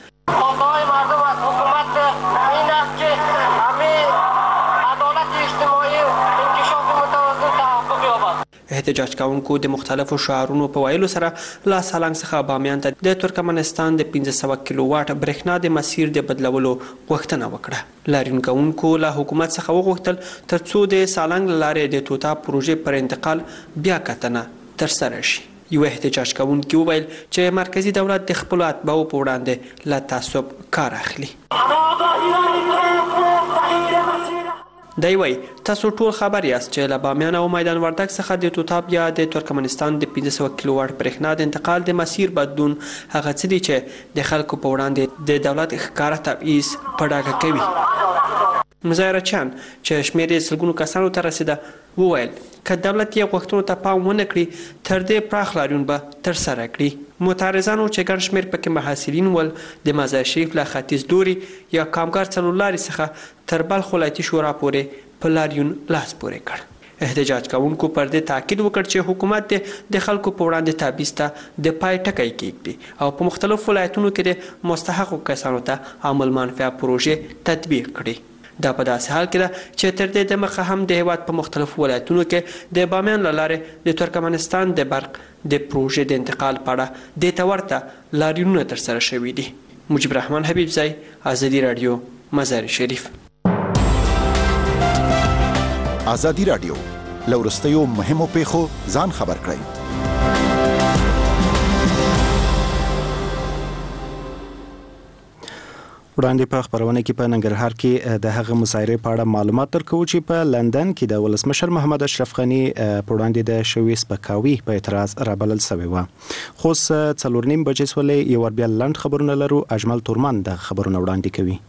احتجاج کوونکو د مختلفو شعارونو په ویلو سره لا سالنګ څخه بامیان ته د ترکمنستان د پنځه سوه کیلو واټ برېښنا د مسیر د بدلولو غوښتنه وکړه. لاریون کوونکو له حکومت څخه وغوښتل ترڅو د سالنګ له لارې د توتا پروژې پر انتقال بیا کتنه ترسره شي. یو احتجاج کوونکي وویل چې مرکزی دولت د خپلو اتباعو په وړاندې له تعصب کار اخلي. دی وایي تاسو ټول خبر یاست چې له بامیان او میدان وردګ څخه د توتاب یا د ترکمنستان د پنځه سوه کیلو واټ برېښنا د انتقال د مسیر بدلون هغه څه دي چې د خلکو په وړاندې د دولت ښکاره تبعیض په ډاګه کوي. مظاهرچیان چې شمېر یې سلګونو کسانو ته رسېده وویل که دولت یې غوښتنو ته پام ونه کړي تر دې پراخ لاریون به ترسره کړي. معترضانو چې ګڼ شمېر پکې محصلین ول د مزار شریف له ختیځ دوري یا کامګر څلورلارې څخه تر بلخ ولایتي شورا پورې په لاریون لاس پورې کړ. احتجاج کوونکو پر دې تاکید وکړ چې حکومت د خلکو په وړاندې تبعیض ته د پای ټکی کېږدي او په مختلفو ولایتونو کې د مستحقو کسانو ته عمل منفعه پروژې تطبیق کړي. دا په داسې حال کې ده چې تر دې دمخه هم د هیواد په مختلفو ولایتونو کې د بامیان له لارې د ترکمنستان د برق د پروژې د انتقال په اړه دې ته ورته لاریونونه ترسره شوي دي. مجيب رحمان حبیبزی، ازادي راډیو، مزار شریف. ازادي راډیو له وروستیو مهمو پیښو ځان خبر کړئ. وړاندې په خبرونه کې په ننګرهار کې د هغه مظاهرې په اړه معلومات درکوو چې په لندن کې د ولسمشر محمد اشرف غني په وړاندې د شوي سپکاوي په اعتراض رابلل شوی و. خو څلور نیم بجې سولې یو ور بیا لنډ خبرونه لرو. اجمل تورمان د خبرونه وړاندې کوي.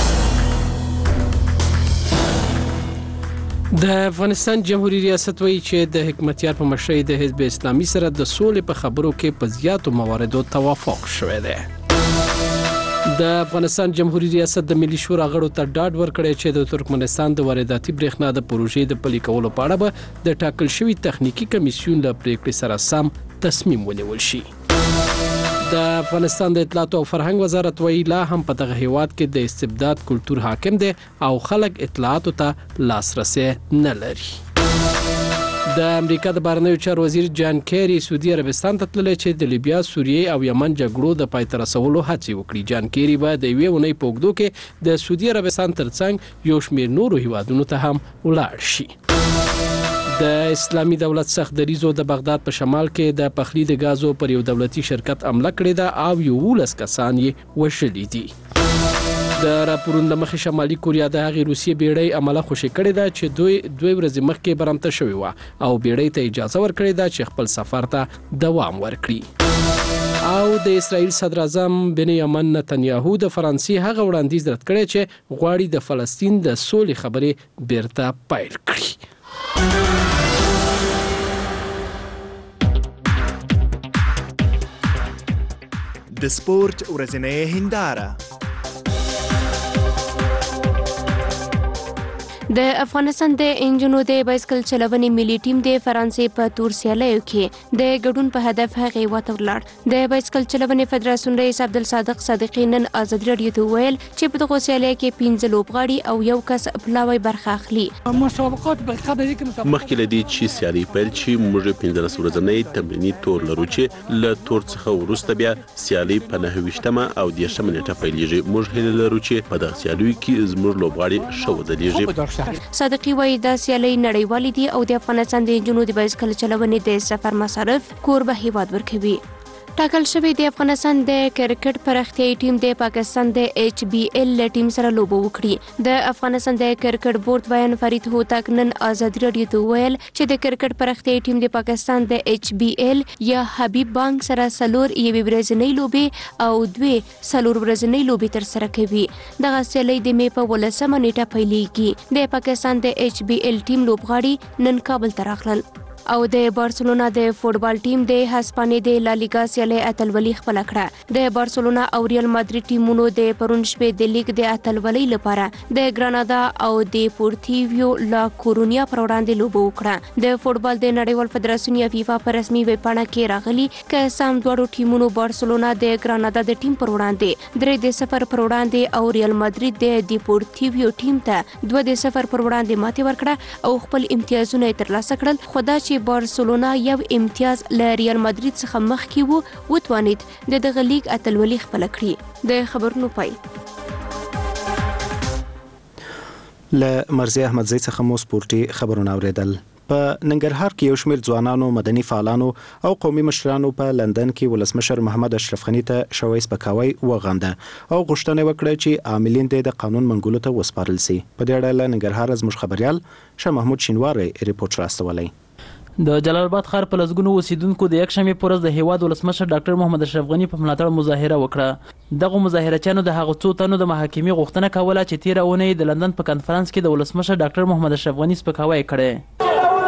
د افغانستان جمهوریت ریاست وایي چې د حکمتیار په مشرۍ د حزب اسلامي سره د سولې په خبرو کې په زیاتو مواردو توافق شوی دی. د افغانستان جمهوریت ریاست د ملي شورا غړو ته ډاډ ورکړی چې د ترکمنستان د وارداتي برېښنا د پروژې د پلي کولو په اړه به د ټاکل شوي تخنیکي کمیسیون له پریکړې سره سم تصمیم ونیول شي. د افغانستان د اطلاعات او فرهنګ وزارت وایي لا هم په دغه هیواد کې د استبداد کلتور حاکم دی او خلک اطلاعاتو ته لاسرسی نه لري. د امریکا د بهرنیو چارو وزیر جان کیری سعودي عربستان ته تللی چې د لیبیا، سوریې او یمن جګړو د پای ته رسولو هڅې وکړي. جان کیری به د یوې اونۍ په اوږدو کې د سعودي عربستان ترڅنګ یو شمېر نورو هیوادونو ته هم ولاړ شي. د اسلامي دولت سخت دریزو د بغداد په شمال کې د پخلی د غازو پر یو دولتي شرکت حمله کړې ده او یولس کسان یې وژلي دي. د راپورونو له مخې شمالي کوریا د هغې روسیې بیړۍ عمله خوشي کړې ده چې دوی دوی ورځې مخکې برمته شوې وه او بیړۍ ته اجازه ورکړې ده چې خپل سفر ته دوام ورکړي. او د اسرائیل صدر اعظم بنیامین نتنیاهو د فرانسې هغه وړاندیز رد کړی چې غواړي د فلسطین د سولې خبرې بیرته پیل کړي. د سپورت ورځنۍ هنداره. د افغانستان د انجنونو د بایسکل چلونې ملي ټیم د فرانسې په تور سیالیو کې د ګډون په هدف هغې واته ولاړ. د بایسکل چلونې فدراسیون رئیس عبدالصادق صادقي نن ازادي راډیو ته وویل چې په دغو سیالیو کې پنځه لوبغاړي او یو کس پلاوی برخه اخلي. مسابقات مخکې له دې چې سیالي پیل شي موږ پنځلس ورځنۍ تمریني تور لرو چې له تور څخه وروسته بیا سیالي په نهه ویشتمه او دېرشمه نیټه پیلیږي. موږ هیله لرو چې په دغه سیالیو کې زموږ لوبغاړي ښه ودرېږي. صادقي وایي دا سیالۍ نړیوالې دي او د افغانستان د انجونو د بایسکل چلونې د سفر مصارف کوربه هیواد ورکوي. ټاکل شوی د افغانستان د کرکټ پراختیایي ټیم د پاکستان د ایچ بی ایل له ټیم سره لوبه وکړي. د افغانستان د کرکټ بورډ ویان فرید هوتک نن ازادي راډیو ته وویل چې د کرکټ پراختیایي ټیم د پاکستان د ایچ بی ایل یا حبیب بانک سره څلور یوې ورځنۍ لوبې او دوې څلور ورځنۍ لوبې ترسره کوي. دغه سیالۍ د مې په ولسمه نیټه پیلیږي. د پاکستان د ایچ بی ایل ټیم لوبغاړي نن کابل ته راغلل او د بارسلونا د فوټبال ټیم د هسپانیې د لالیګا سیالۍ اتلولي خپل کړه. د بارسلونا او ریال مادرید ټیمونو د پرون شپې د لیګ د اتلولۍ لپاره د ګرانادا او د پورتیویو لا کورونیا پر وړاندې لوبه وکړه. د فوټبال د نړیوال فدراسیون یا فیفا په رسمي ویب پاڼه کې راغلي چې سم دواړو ټیمونو بارسلونا د ګرانادا د ټیم پر وړاندې درې د صفر پر وړاندې او ریال مادرید د دیپورتیویو ټیم ته دوه د صفر پر وړاندې ماتې ورکړه او خپل امتیازونه ترلاسه کړل. خو دا چې بارسلونا یو امتیاز له ریال مادرید څخه مخکې وو وتوانید د دغه لیګ اتلولي خپل کړي. د خبرونو پای له مرزي احمدزي څخه مو سپورتي خبرونه اوریدل. په ننګرهار کې یو شمېر ځوانانو، مدني فعالانو او قومي مشرانو په لندن کې ولسمشر محمد اشرف غني ته شوی سپکاوی وغنده او غوښتنه وکړه چې عاملین د قانون منګولو ته وسپارل شي. په دې اړه له ننګرهار زموږ خبريال شاه محمود شینواری ریپورت راستولی. د جلال آباد ښار په لسګونو اوسیدونکو د یکشنبې په ورځ د هیواد ولسمشر ډاکټر محمد اشرف غني په ملاتړ مظاهره وکړه. دغه مظاهرچیانو د هغو څو تنو د محاکمې غوښتنه کوله چې تېره اونۍ د لندن په کنفرانس کې د ولسمشر ډاکټر محمد اشرف غني سپکاوی کړی.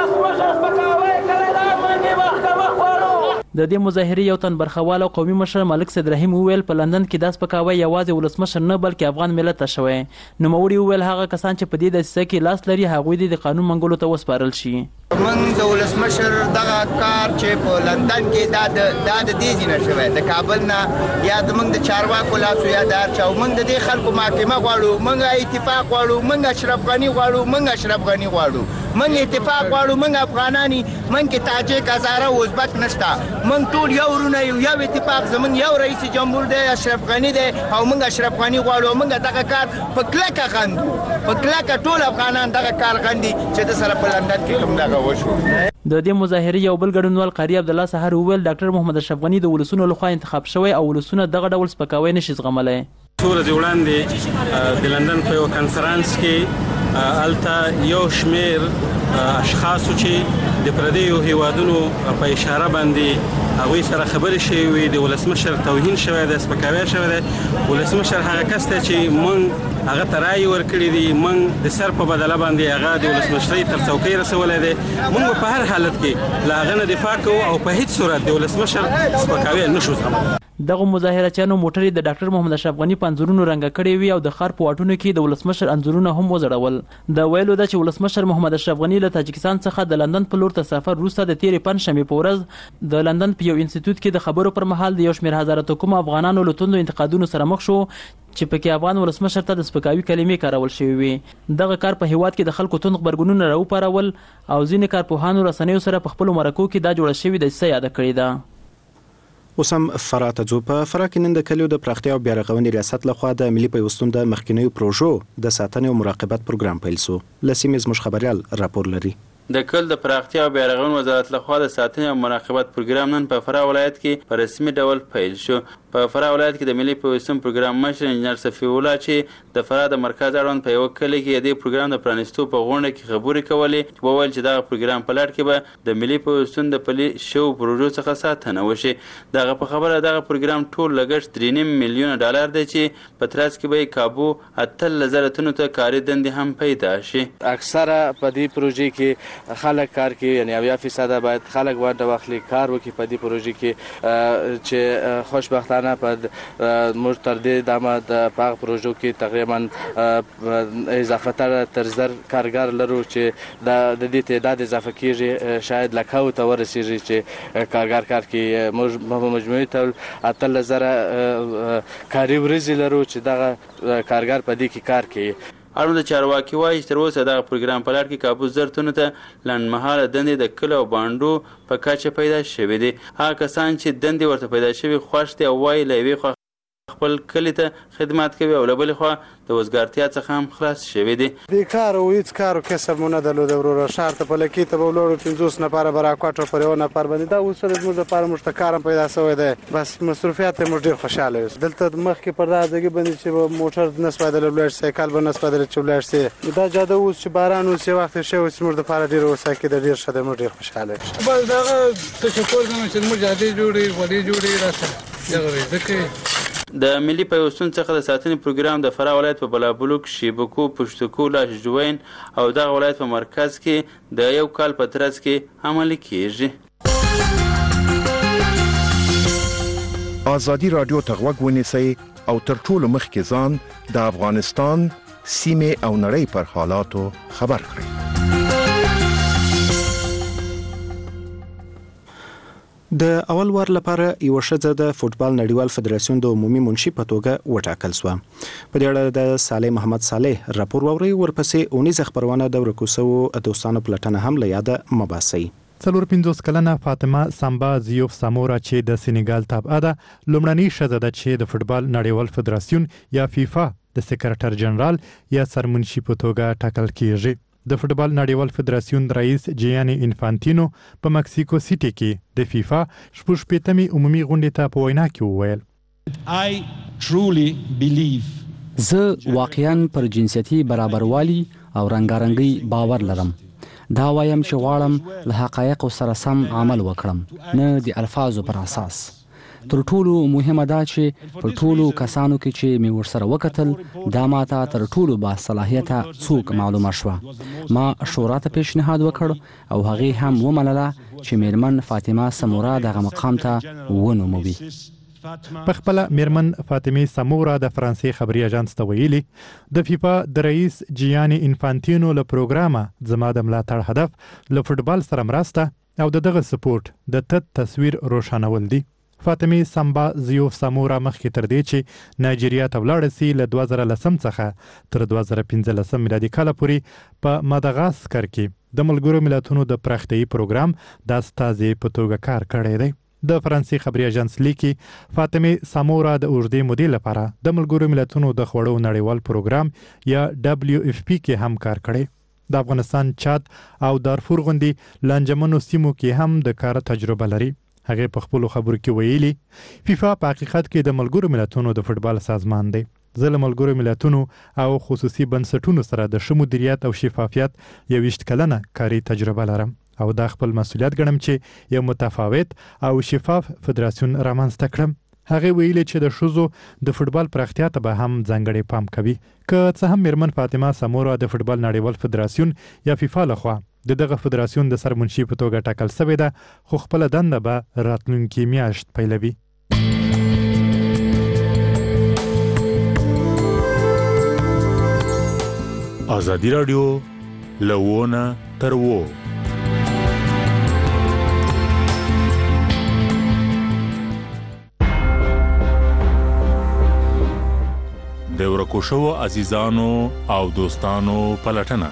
د دې مظاهرې یو تن برخوال او قومي مشر ملک سید رحیم وویل په لندن کې دا سپکاوی یوازې ولسمشر نه بلکې افغان ملت ته شوی. نوموړي وویل هغه کسان چې په دې دسیسه کې لاس لري هغوی دې د قانون منګولو ته وسپارل شي. موږ د ولسمشر دغه کار چې په لندن کې دا د دا د دې ځینه شوی د کابل نه یا د موږ د چارواکو لاسو یا دار چاو موږ د دې خلکو محاکمه غواړو، موږ اتفاق غواړو، موږ اشرف غني غواړو، موږ اشرف غني غواړو، موږ اتفاق غواړو، موږ افغانانی، موږ کې تاجک، هزاره، ازبک نشته، موږ ټول یو ورونه یو یو اتفاق، زمون یو رئیس جمهور دی اشرف غني دی او موږ اشرف غني غواړو. موږ دغه کار په کلکه غندو، په کلکه ټول افغانان دغه کار غندي چې د سره په لندن کې کوم دغه وشو. د دې مظاهرې یو بل ګډونوال قاری عبدالله سحر وویل ډاکټر محمد اشرف غني د ولسونو لخوا انتخاب شوی او ولسونه دغه ډول سپکاوی نشي زغملی. څو ورځې وړاندې د لندن په یو کنفرانس کې هلته یو شمېر اشخاصو چې د پردیو هیوادونو په اشاره باندې هغوی سره خبرې شوې وي، د ولسمشر توهین شوی دی، سپکاوی شوی دی. ولسمشر هغه کس دی چې موږ هغه ته رایې ورکړې دي، موږ د سر په بدله باندې هغه د ولسمشرۍ تر څوکۍ رسولی دی. موږ په هر حالت کې له هغه نه دفاع کوو او په هیڅ صورت د ولسمشر سپکاوی نشو زغملی. دغه مظاهرچیانو موټرې د ډاکټر محمد اشرف غني په انځورونو رنګه کړې وي او د ښار په واټونو کې د ولسمشر انځورونه هم وځړول. د ویلو ده چې ولسمشر محمد اشرف غني له تاجکستان څخه د لندن په لور ته سفر وروسته د تېرې پنجشنبې په ورځ د لندن په یو انسټیټیوټ کې د خبرو پر مهال د یو شمېر هزاره کوم افغانانو له توندو انتقادونو سره مخ شو چې پکې افغان ولسمشر ته د سپکاوي کلمې کارول شوې وي. دغه کار په هیواد کې د خلکو توند غبرګونونه راوپارول او ځینې کارپوهانو رسنیو سره په خپلو مرکو کې دا جوړه شوې دسیسه یاده کړې ده. اوس هم فراه ته ځو. په فراه کې نن د کلیو د پراختیا او بیارغونې ریاست لخوا د ملي پیوستون د مخکینیو پروژو د ساتنې او مراقبت پروګرام پیل شو. لسیمې زموږ خبريال راپور لري. د کل د پراختیا او بیارغونې وزارت لخوا د ساتنې او مراقبت پروګرام نن په فراه ولایت کې په رسمي ډول پیل شو. په فراه ولایت کې د ملي پیوستون پروګرام مشر انجنیر صفی الله چې د فراه د مرکز اړوند په یو کلی کې د پروګرام د پرانیستو په غونډه کې خبرې کولې، وویل چې دا پروګرام په لړ کې به د ملي پیوستون د پلي شو پروژو څخه ساتنه وشي. دغه په خبره دغه پروګرام ټول لګښت درې نیم میلیونه ډالر دی چې په ترڅ کې به کابو اتلس زره تنو ته کاري دندې هم پیدا شي. اکثره په دې پروژې کې خلک کار کوي، یعنی اویا فیصد باید خلک ورته واخلي کار وکړي په دې پروژې کې چې خوشبختانه په موږ تر دې دمه د پاغ پروژو کې تقریبا اضافه تر زر کارګر لرو چې د دې تعداد اضافه کیږي شاید لکه ته ورسیږي چې کارګر کار کوي. موږ په مجموعي ډول اتلس زره کاري ورځې لرو چې دغه کارګر په دې کې کار کوي. اړوند چارواکي وایي چې تر اوسه دغه پروګرام په لړ کې کابو زر تنو ته لنډمهاله دندې د کلو او بانډو په کچه پیدا شوې دي. هغه کسان چې دندې ورته پیدا شوي خوښ دي او وایي له یوې خوا خپل کلي ته خدمات کوي او له بلې خوا د وزګارتیا څخه هم خلاص شوي دي. بیکار او هیڅ کار او کسب مو نه درلوده وروره. ښار ته په لکۍ ته به ولاړو پنځوس نفره به راکوټه پر یو نفر باندې. دا اوس زموږ لپاره موږ ته کار هم پیدا شوی دی. بس مصروفیات یې موږ ډېر خوشحاله یو. دلته مخکې پر دا ځای باندې چې موټر نه سپادلی ولاړ شي، سایکل به نه سپادلی چې ولاړ شي. دا جاده اوس چې باران اوس یې وخت شوی اوس موږ دپاره ډېر اوسه کېده ډېر ښه دی. موږ ډېر خوشحاله یو. بس دغه تشکر کوم چې موږ جادې جوړې وړې جوړې راته دغه ځکه د ملي پیوستون څخه د ساتنې پروګرام د فراه ولایت په بلابلوک، شیبکو، پشتکو، لاژجوین او دغه ولایت په مرکز کې د یو کال په ترڅ کې عملي کیږي. ازادي رادیو ته غوږ ونیسئ او تر ټولو مخکې ځان د افغانستان سیمې او نړۍ پر حالاتو خبر کړئ. د اول وار لپاره یو ښځه د فوټبال نړیوال فدراسیون د عمومي منشي په توګه وټاکل شوه. په دې اړه د صالح محمد صالح راپور واورئ. ورپسې اونیزه خبرونه د ورکو شوو دوستانو پلټنه هم له یاده مباسي. څلور پنځوس کلنه فاطمه سامبا زیوف سامورا چې د سینیګال تابعه ده لومړنۍ ښځه ده چې د فوټبال نړیوال فدراسیون یا فیفا د سکرټر جنرال یا سرمنشي په توګه ټاکل کیږي. د فوټبال نړیوال فدراسیون رئیس جیاني انفانتینو په مکسیکو سیټي کې د فیفا شپږ شپېتمې عمومي غونډې ته په وینا کې وویل I truly believe زه واقعاً پر جنسیتي برابروالي او رنګارنګي باور لرم. دا وایم چې غواړم له حقایقو سره سم عمل وکړم، نه د الفاظو پر اساس. تر ټولو مهمه دا چې په ټولو کسانو کې چې مې ورسره وکتل، دا ماته تر ټولو با صلاحیته څوک معلومه شوه. ما شورا ته پیشنهاد وکړ او هغې هم ومنله چې میرمن فاطمه سمورا دغه مقام ته ونوموي. په خپل میرمن فاطمه سمورا د فرانسې خبري اژانس ته ویلي د فیفا د رئیس جیاني انفانتینو له پروګرامه زما د ملاتړ هدف له فوټبال سره مرسته او د دغه سپورت د تت تصویر روښانول دي. فاطمه سمبا زیو سمورا مخکې تر دې چې نایجیریا ته ولاړه سي له دوه زره لسم څخه تر دوه زره پنځلسم میلادي کال پورې په ماداغاسکر کې د ملګرو ملتونو د پراختیايي پروګرام د استازي په توګه کار کړی دی. د فرانسې خبري اژانس لیکي فاطمه سمورا د اوږدې مودې لپاره د ملګرو ملتونو د خوړو نړیوال پروګرام یا دبليو اف پی کې هم کار کړی. د افغانستان، چاد او دارفور غوندي لانجمنو سیمو کې هم د کار تجربه لري. هغه په خپل خبرو کې ویلي فیفا په حقیقت کې د ملګرو ملتونو د فوټبال سازمان دی. زه له ملګرو ملتونو او خصوصي بنسټونو سره د ښه مدیریت او شفافیت یویشت کلنه کاري تجربه لرم او دا خپل مسؤلیت ګڼم چې یو متفاوت او شفاف فدراسیون رامنځته کړم. هغه ویلي چې د ښځو د فوټبال پراختیا ته به هم ځانګړی پام کوي. که څه هم میرمن فاطمه سمورا د فوټبال نړیوال فدراسیون یا فیفا لخوا د دغه فدراسیون د سرمنشي په توګه ټاکل شوې ده، خو خپل دنده به راتلونکي میاشت پیلوي. ازادي راډیو لوونه تر وو د ورکو شوو عزیزانو او دوستانو پلټنه.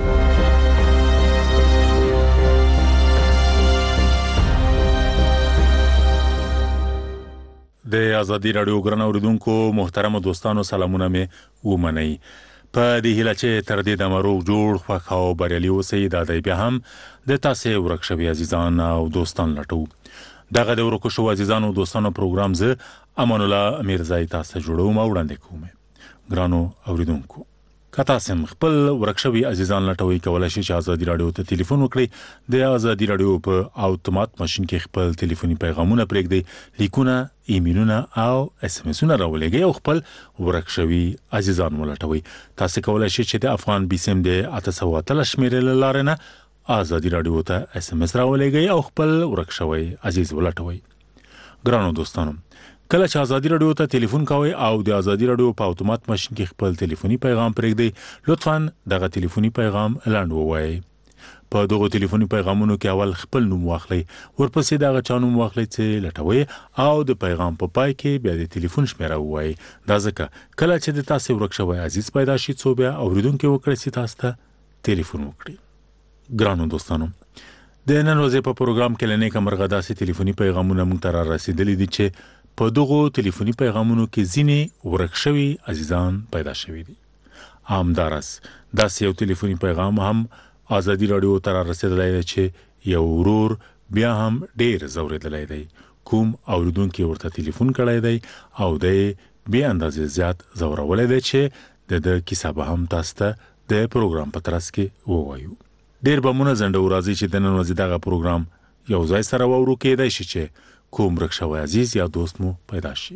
د ازادي راډیو ګران اوریدونکو محترم دوستانو سلامونه مې ومنئ. په دې هیله چې تر دې د مروغ جوړ خوښ او بریالي اوسئ. دا دی بیا هم د تاسې ورک شوي عزیزان او دوستان لټو. دغه د ورکو شوو عزیزانو او دوستانو پروګرام زه امان الله میرزای تاسو جوړوم او وړاندې کوم. ګرانو اوریدونکو، که تاسو خپل ورک شوي عزیزان لټوي، کولای شئ چې ازادي راډیو ته ټلیفون وکړئ. د ازادي راډیو په اوتومات ماشين کې خپل ټلیفوني پیغامونه پرېږدئ، لیکونه، ایمیلونه او اس ام اسونه راولېږئ او خپل ورک شوي عزیزان ولټوي. تاسو کولای شئ چې د افغان بیسیم د اته سوه اتلس شمیرې له لارې نه ازادي راډیو ته اس ام اس راولېږئ او خپل ورک شوي عزیز ولټوي. ګرانو دوستانو، کله چې ازادي راډیو ته ټلیفون کوئ او د ازادي راډیو په اوتومات ماشين کې خپل ټلیفوني پیغام پرېږدئ، لطفاً دغه ټلیفوني پیغام لاندې ووایئ. په دغه ټلیفوني پیغامونو کې اول خپل نوم واخلئ، ورپسې دغه چا نوم واخلئ چې لټوئ او د پیغام په پای کې بیا د ټلیفون شمیره ووایئ. دا ځکه کله چې د تاسو ورک شوی عزیز پیدا شي، څو بیا اوریدونکي وکړي چې تاسو ته ټلیفون وکړي. ګرانو دوستانو، د نن ورځې په پروګرام کې لنې کمرغه داسې ټلیفوني پیغامونه موږ ته را رسیدلي دي چې په دغه ټلیفوني پیغامونو کې ځینې ورک شوي عزیزان پیدا شوي دي. همداراز داسې یو ټلیفوني پیغام هم ازادي راډیو ته را رسیدلی دی چې یو ورور بیا هم ډیر زورېدلی دی. کوم اوریدونکي ورته ټلیفون کړی دی او دی بې اندازې زیات زورولی دی چې د ده کیسه به هم تاسو ته د پروګرام په ترڅ کې ووایو. ډیر به مونږ ځنډو راځي چې د نن ورځې دغه پروګرام یو ځای سره واورو. کېدای شي چې کوم ورک شوی عزیز یا دوست مو پیدا شي.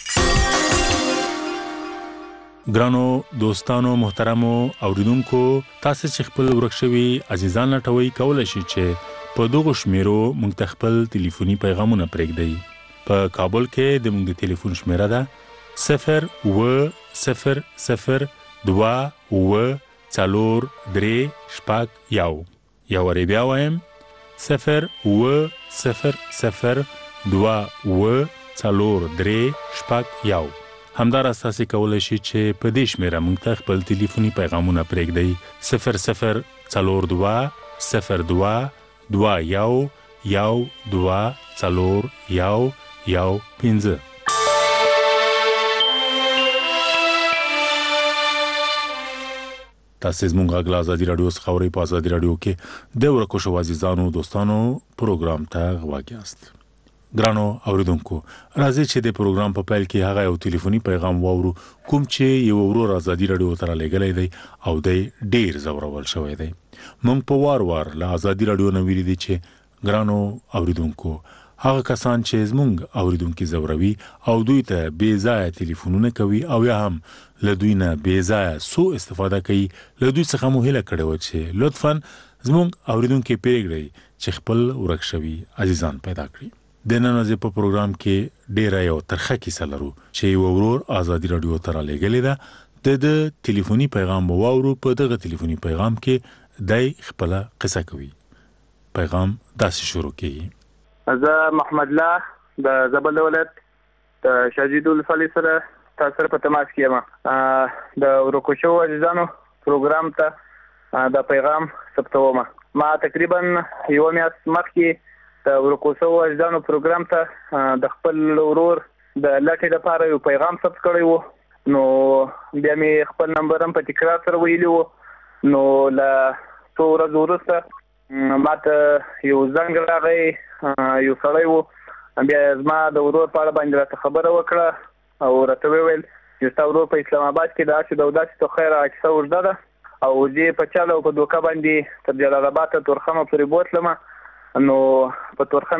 ګرانو دوستانو محترمو اوریدونکو، تاسو چې خپل ورک شوي عزیزان لټوئ، کولای شئ چې په دغه شمیرو موږ ته خپل ټلیفوني پیغامونه پرېږدئ. په کابل کې د موږ د ټلیفون شمیره ده صفر اوه صفر صفر دوه اوه څلور درې شپږ یو. یو وارې بیا وایم، صفر اوه صفر صفر دوه اوه څلور درې شپږ یو. همداراز تاسو کولای شئ چې په دې شمیره موږ ته خپل ټلیفوني پیغامونه پرېږدئ. صفر صفر څلور دوه صفر دوه دوه یو یو دوه څلور یو یو پنځه. تاسو زموږ غږ آزادي رادیو څخه اورئ په آزادي رادیو کې د ورکو شو عزیزانو دوستانو پروګرام ته غواګیاست. ګرانو اوریدونکو راځي چې د پروګرام په پیل کې هغه یو ټلیفوني پیغام واورو کوم چې یو ورور آزادي رادیو ته لګلې دی او د ډیر زورول شوی دی. موږ په وار وار له آزادي رادیو نو ویلي دي چې ګرانو اوریدونکو هغه کسان چې زموږ اوریدونکو زوروي او دوی ته بې ځای ټلیفونونه کوي او یا هم له دوی نه بې ځای سو استفاده کوي له دوی څخه مو هیله کړې و چې لطفاً زموږ اوریدونکو پرېږدئ چې خپل ورک شوي عزیزان پیدا کړي. د نن ورځې په پروګرام کې ډیره یو ترخه کیسه لرو چې یو ورور آزادي رادیو ته لګلې ده د ټلیفوني پیغام واورو. په دغه ټلیفوني پیغام کې دای خپل قصه کوي. پیغام داسې شروع کیږي. زه محمد الله د زبل ولایت د شاجید ولسوالۍ سره تاسو سره په تماس کې یم. د ورکو شو عزیزانو پروګرام ته د پیغام ثبتوم. ما تقریبا یو میاشت مخکې د ورکو شو عزیزانو پروګرام ته د خپل ورور د لټې لپاره یو پیغام ثبت کړی وو. نو بیا مې خپل نمبر هم په تکرار سره ویلی وو. نو له څو ورځو وروسته ما ته یو زنګ راغی، یو سړی وو. بیا زما د ورور په اړه باندې راته خبره وکړه او راته وویل چې ستا ورور په اسلام آباد کې داسې د داسې تو خیره کیسه اوږده ده او زه په چاله او په دوکه باندې تر جلال آباد ته تورخم پورې بوتلم. نو په تورخم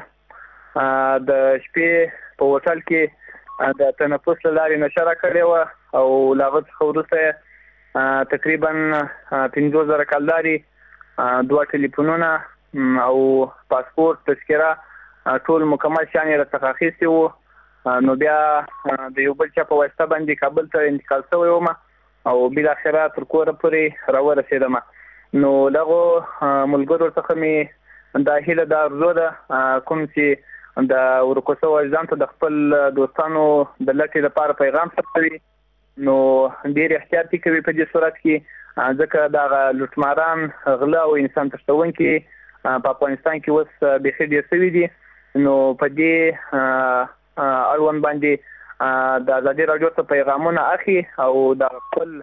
کې د شپې په هوټل کې د تنفس لارې نشه راکړې وه او له هغه څخه وروسته تقریبا پنځوس زره کلداري، دوه ټلیفونونه او پاسپورت، تذکره ټول مکمل شیان یې راڅخه اخیستي وو. نو بیا د یو بل چا په واسطه باندې کابل ته انتقال شوی وم او بالاخره تر کوره پورې راورسېدم. نو دغو ملګرو څخه مې دا هیله دا ارزو ده کوم چې د ورکو شوو عزیزانو ته د خپل دوستانو د لټې لپاره پیغام ثبتوي نو ډېر احتیاط کوي په دې صورت کې، ځکه دغه لوټماران، غله او انسان تښتونکي په افغانستان کې اوس بیخي ډېر شوي دي. نو په دې اړوند باندې د ازادي راډیو ته پیغامونه اخلي او د خپل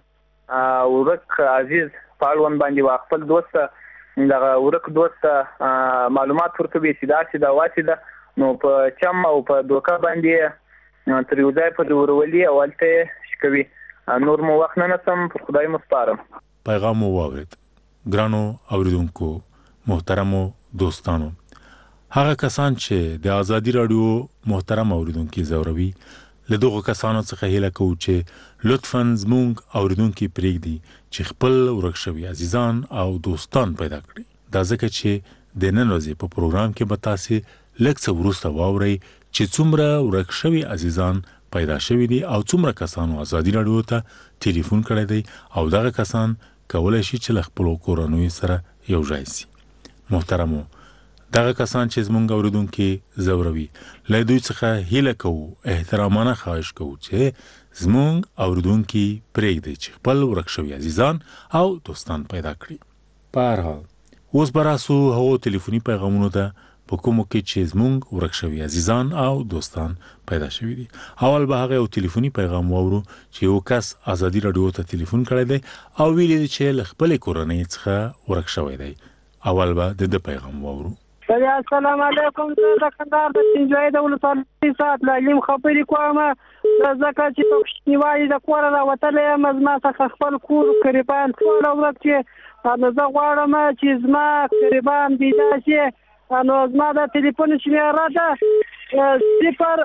ورک عزیز په اړوند باندې خپل دوست دغه ورک دوست معلومات ورکوي چې داسې دا واسې ده. نو په چم او په دوکه باندې تر یو ځای په ورولي او هلته شکوي. نور مو وخت نه نسم، پر خدای مو سپارم. پیغام مو واورید. ګرانو اوریدونکو، محترمو دوستانو، هغه کسان چې د آزادي رادیو محترم اوریدونکو زوروي، له دغه کسانو څخه هیله کوو چې لطفاً زموږ اوریدونکو پرېږدي چې خپل ورک شوي عزیزان او دوستان پیدا کړي. دا ځکه چې د نن ورځې په پروګرام کې به تاسو لږ څه وروسته واورئ چې څومره ورک شوي عزیزان پیدا شوي دي او څومره کسانو آزادي رادیو ته ټلیفون کړی دی او دغه کسان کولی شي چې له خپلو کورنیو سره یو ځای شي. محترمو، دغه کسان چې زموږ اوریدونکو زوروي، له دوی څخه هیله کوو، احترامانه خواهش کوو چې زموږ اوریدونکو پرېږدي چې خپل ورک شوي عزیزان او دوستان پیدا کړي. په هر حال اوس به راسو هغو ټلیفوني پیغامونو ته په کومو کې چې زموږ ورک شوي عزیزان او دوستان پیدا شوي دي. اول به هغه یو ټلیفوني پیغام واورو چې یو کس آزادي رادیو ته ټلیفون کړی دی او ویلي دی چې له خپلې کورنۍ څخه ورک شوی دی. اول به د ده پیغام واورو. السلام علیکم. زه د کندهار د پنجوایي د ولسوالۍ سات لالیم خبرې کوم. ځکه چې په کوچنیوالي د کوره راوتلی یم، زما څخه خپل کور قریبان ټوله ورک چې نو زه غواړم چې زما قریبان پیدا شي. نو زما د ټلیفون شمېره ده صفر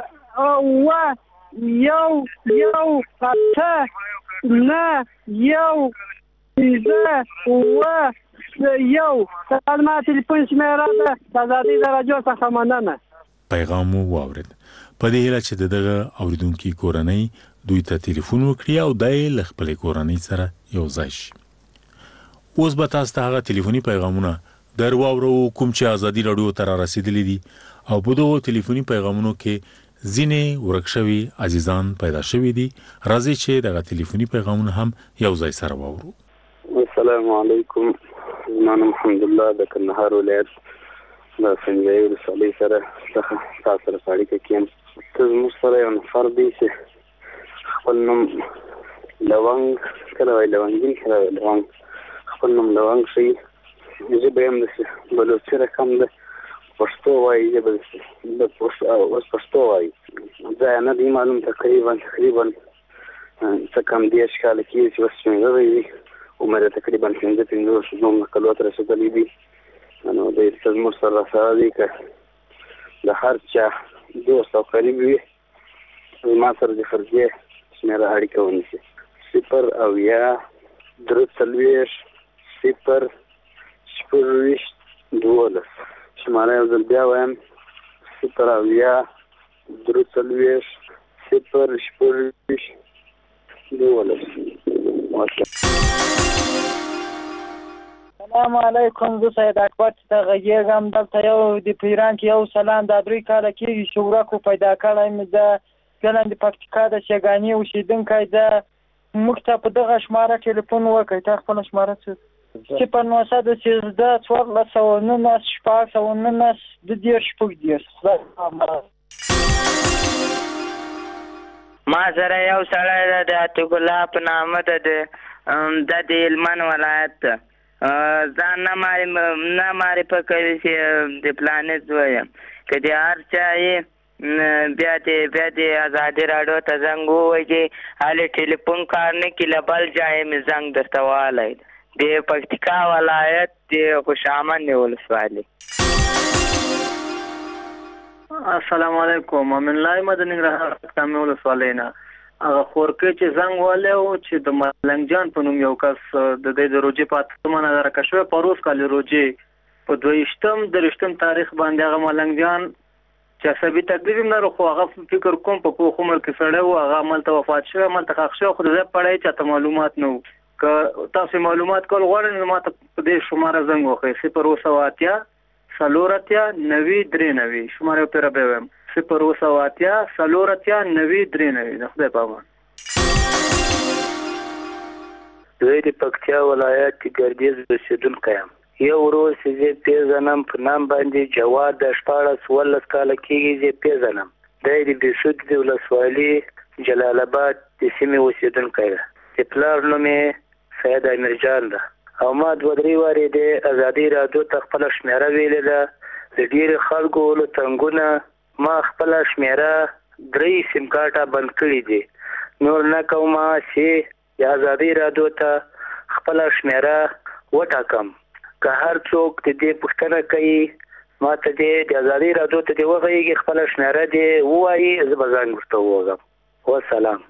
اوه یو یو اته نه یو پنځه اوه یو. دا زما ټلیفون شمېره ده. د ازادۍ د راډیو څخه مننه. پیغام مو واورید. په دې هیله چې دغه اوریدونکو کورنۍ دوی ته ټلیفون وکړي او دای له خپلې کورنۍ سره یو ځای شي. اوس به تاسو ته هغه ټلیفوني پیغامونه در واورو کوم چې آزادي رادیو ته را رسیدلي دي او په دغو ټلیفوني پیغامونو کې ځینې ورک شوي عزیزان پیدا شوي دي. راځئ چې دغه ټلیفوني پیغامونه هم یو ځای سره واورو. السلام علیکم. زما نوم حمدالله د کندهار ولایت د پنجوایي ولسوالۍ سره څخه تاسو سره په اړیکه کې یم. ته زموږ سره یو نفر دی چې خپل نوم لونګ کله وایي لونګین کله وایي لونګ خپل نوم لونګ شي ژبه هم د بلوچي رقم ده پښتو وایي ژبه د اوس پښتو وایي ځای نه دی معلوم تقریبا تقریبا څه کم دېرش کاله کېږي چې اوس شمېرلی وي عمر یې تقریبا پنځه پنځوس نوم کلو ته رسېدلی دي نو دی زموږ سره راسره دی که د هر چا دوست او قریب وي ما سره د فرضیې شمېره اړیکه ونیسي صفر اویا درې څلوېښت صفر شپږ ویشت دولس شماره یو ځل بیا وایم صفر اویا درې څلوېښت صفر شپږ ویشت دولس السلام علیکم زه سید اکبر ته غږیږم دلته یو د پیران کې یو سلام دا درې کاله کېږي چې ورکو پیدا کړی مې ده فعلا د پکتیکا د شګاني اوسېدونکی ده موږ ته په دغه شماره ټلیفون وکړئ تا خپله شماره څه صفر نهه سوه سیزده څوارلس سوه نولس شپږ سوه نولس دوه دېرش شپږ دېرش ما سره یو سړی ده د عتیق الله په نامه ده د د هلمند ولایت ده ځان نه معرفه کوي چې د پلانې زوی یم که د هر چا یې بیا دې بیا دې ازادي راډیو ته زنګ ووایي چې هلې ټلیفون کار نه کړي له بل ځایه مې زنګ درته والی دی د پکتیکا ولایت د خوشامند ولسوالۍ. السلام علیکم امین الله احمد ننګرهار کامې ولسوالۍ نه هغه خورکې چې زنګ والی و چې د ملنګ جان په نوم یو کس د دی د روجې په اتمه نظرکه شوی پروس کالې روجې په دویشتم درویشتم تاریخ باندې هغه ملنګ جان چې عصبي تکلیف هم لرو خو هغه فکر کوم په پوخ عمر کې سړی و هغه هملته وفات شوی هملته ښخ شوی خو د ځای په اړه یې چاته معلومات نه و که تاسو معلومات کول غواړئ نو ما ته په دې شماره زنګ وکړئ صفر اووه سوه اتیا څلور اتیا نوي درې نوي شماره یې پرې بیا وایم صفر اووه سوه اتیا څلور اتیا نوي درې نوي د خدای په امان. زه د پکتیا ولایت ګردیز اوسېدونکی یم یو ورور چې زه پېژنم په نام باندې جواد د شپاړس اوولس کاله کېږي زه پېژنم دی د بېسود د ولسوالي جلال آباد د سیمې اوسېدونکی ده د پلار نوم یې سید امیر جان ده او ما دوه درې وارې د ازادي راډیو ته خپله شمېره ویلې ده د ډېرو خلکو له تنګونه ما خپله شمېره درې سیم کارټه بند کړي دي نور نه کومه چې د ازادي راډیو ته خپله شمېره وټاکم که هر څوک د دې پوښتنه کوي ما ته دې د ازادي راډیو ته دې وغږېږي خپله شمېره دې ووایي زه به ځان ورته ووږم والسلام.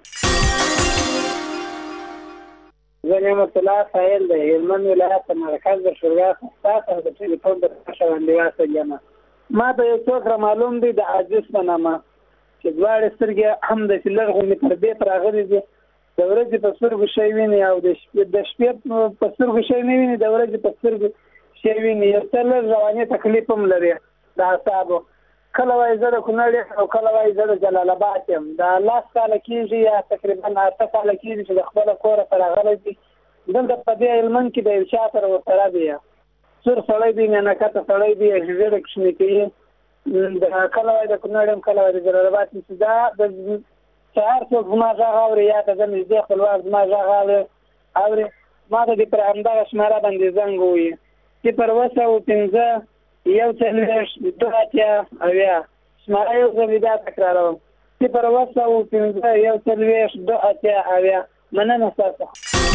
زه نعمت الله سایل د هلمند ولایت په مرکز د شورا خاص د ټلیفون د شاوندې واسطه ما ته یو څوک را معلوم دی د عاجز په نامه چې دواړې سترګې هم د لږ غوندې پر بیت راغلي دي د ورځې په سترګو شی ویني او د شپې په سترګو شی نه ویني د ورځې په سترګو شی ویني یو څه لږ رواني تکلیف هم لري د اعصابو کله وایي زه د کونړ او کله وایي زه د جلال آباد یم دا لاس کاله کېږي یا تقریبا اته کاله کېږي چې د خپله کوره ته راغلی دي دلته په دې هلمند کې د یو چا سره ورسره دی سور سړی دی مینهکته سړی دی ږیره کوچني کوي کله وایي د کونړ یم کله وایي د جلال آباد یم چې دا د چې هر څوک زما غږ اوري یا که زه نږدې خپلوان زما غږ اوري ما ته دې پر همدغه شمېره باندې زنګ ووایي صفر اووه سوه پنځه یو څلوېښت دوه اتیا اویا شماره یو ځل بیا تکراروم صفر اووه سوه پنځه یو څلوېښت دوه اتیا اویا مننه ستاسو.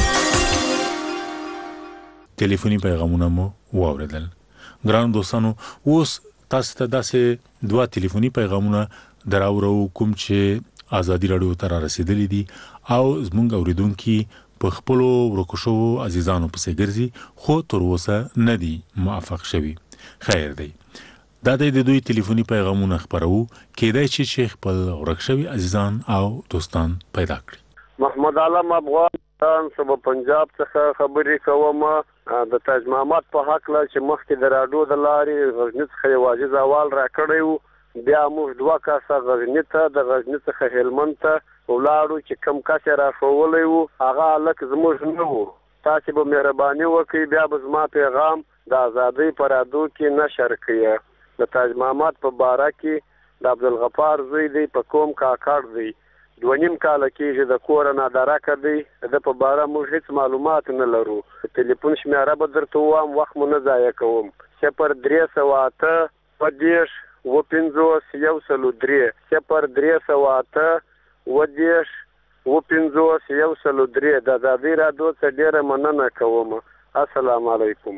ټلیفوني پیغامونه مو واورېدل. ګرانو دوستانو اوس تاسو ته داسې دوه ټلیفوني پیغامونه دراوړو کوم چې ازادي راډیو ته را رسیدلي دي او زموږ اوریدونکي په خپلو ورکو شوو عزیزانو پسې ګرځي خو تر اوسه نه دي موافق شوي. خیر دی دا د دوی ټلیفوني پیغامونه خبرو کېدای شي چې خپل ورک شوي عزیزان او دوستان پیدا کړي. محمد عالم افغان صوبه پنجاب څخه خبرې کوم د تاج محمد په حق لا چې مخکې د راډیو د لارې غزنی څخه یو عاجز احوال را کړی وو بیا موږ دوه کاسه غزنی ته د غزنی څخه هلمند ته ولاړو چې کم کس را ښوولی وو هغه هلک زموږ نه وو تاسې به مهرباني وکړئ بیا به زما پیغام د ازادۍ په راډیو کې نشر کړئ د تاج محمد په باره کې د عبدالغفار زوی دی په کوم کاکړ دی دوه نیم کاله کېږي د کوره ناداره کړی د په باره موږ هېڅ معلومات نه لرو. ټلیفون شمیره به درته ووایم وخت مو نه ضایع کوم. صفر درې سوه اته اووه دېرش اووه پنځوس یو سلو درې صفر درې سوه اته اووه دېرش اووه پنځوس یو سلو درې. د ازادۍ راډیو څخه ډېره مننه کوم. السلام علیکم.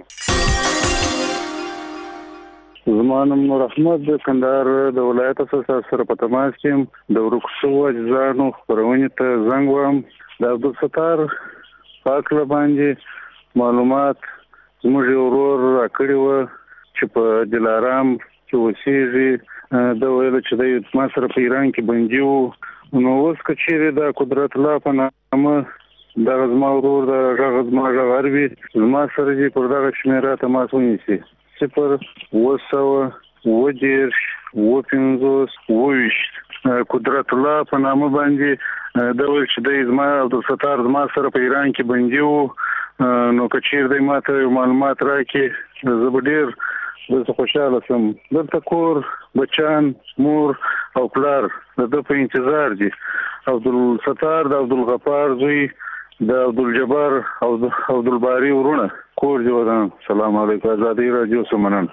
زما نوم نور احمد د کندهار د ولایت اساس سره په تماس کې یم. د ورکو شوو اجزاو خپرونې ته زنګ وهم. د عبدالستار په هکله باندې معلومات زموږ یو ورور راکړي وو چې په دلارام کې اوسېږي. ده ویل چې دی ما سره په ایران کې بندي وو. نو اوس که چیرې د قدرت الله په نامه دغه زما ورور د غږ زما غږ اروي زما سره دې پر دغه شمېره تماس ونیسي. صفر اووه سوه اووه دېرش اووه پنځوس اووه ویشت قدرت الله په نامه باندې دا ویل چې دی زما عبدالستار زما سره په ایران کې بندي وو. نو که چیرې دی ما ته یو معلومات راکړي زه به ډېر دلته خوشحاله شم. دلته کور بچیان مور او پلار د ده په انتظار دي. عبدالستار د عبدالغفار زوی د عبدالجبار او د عبدالباري ورونه کور دی ودان. سلام علیکم. ازادي راډیو سمنن.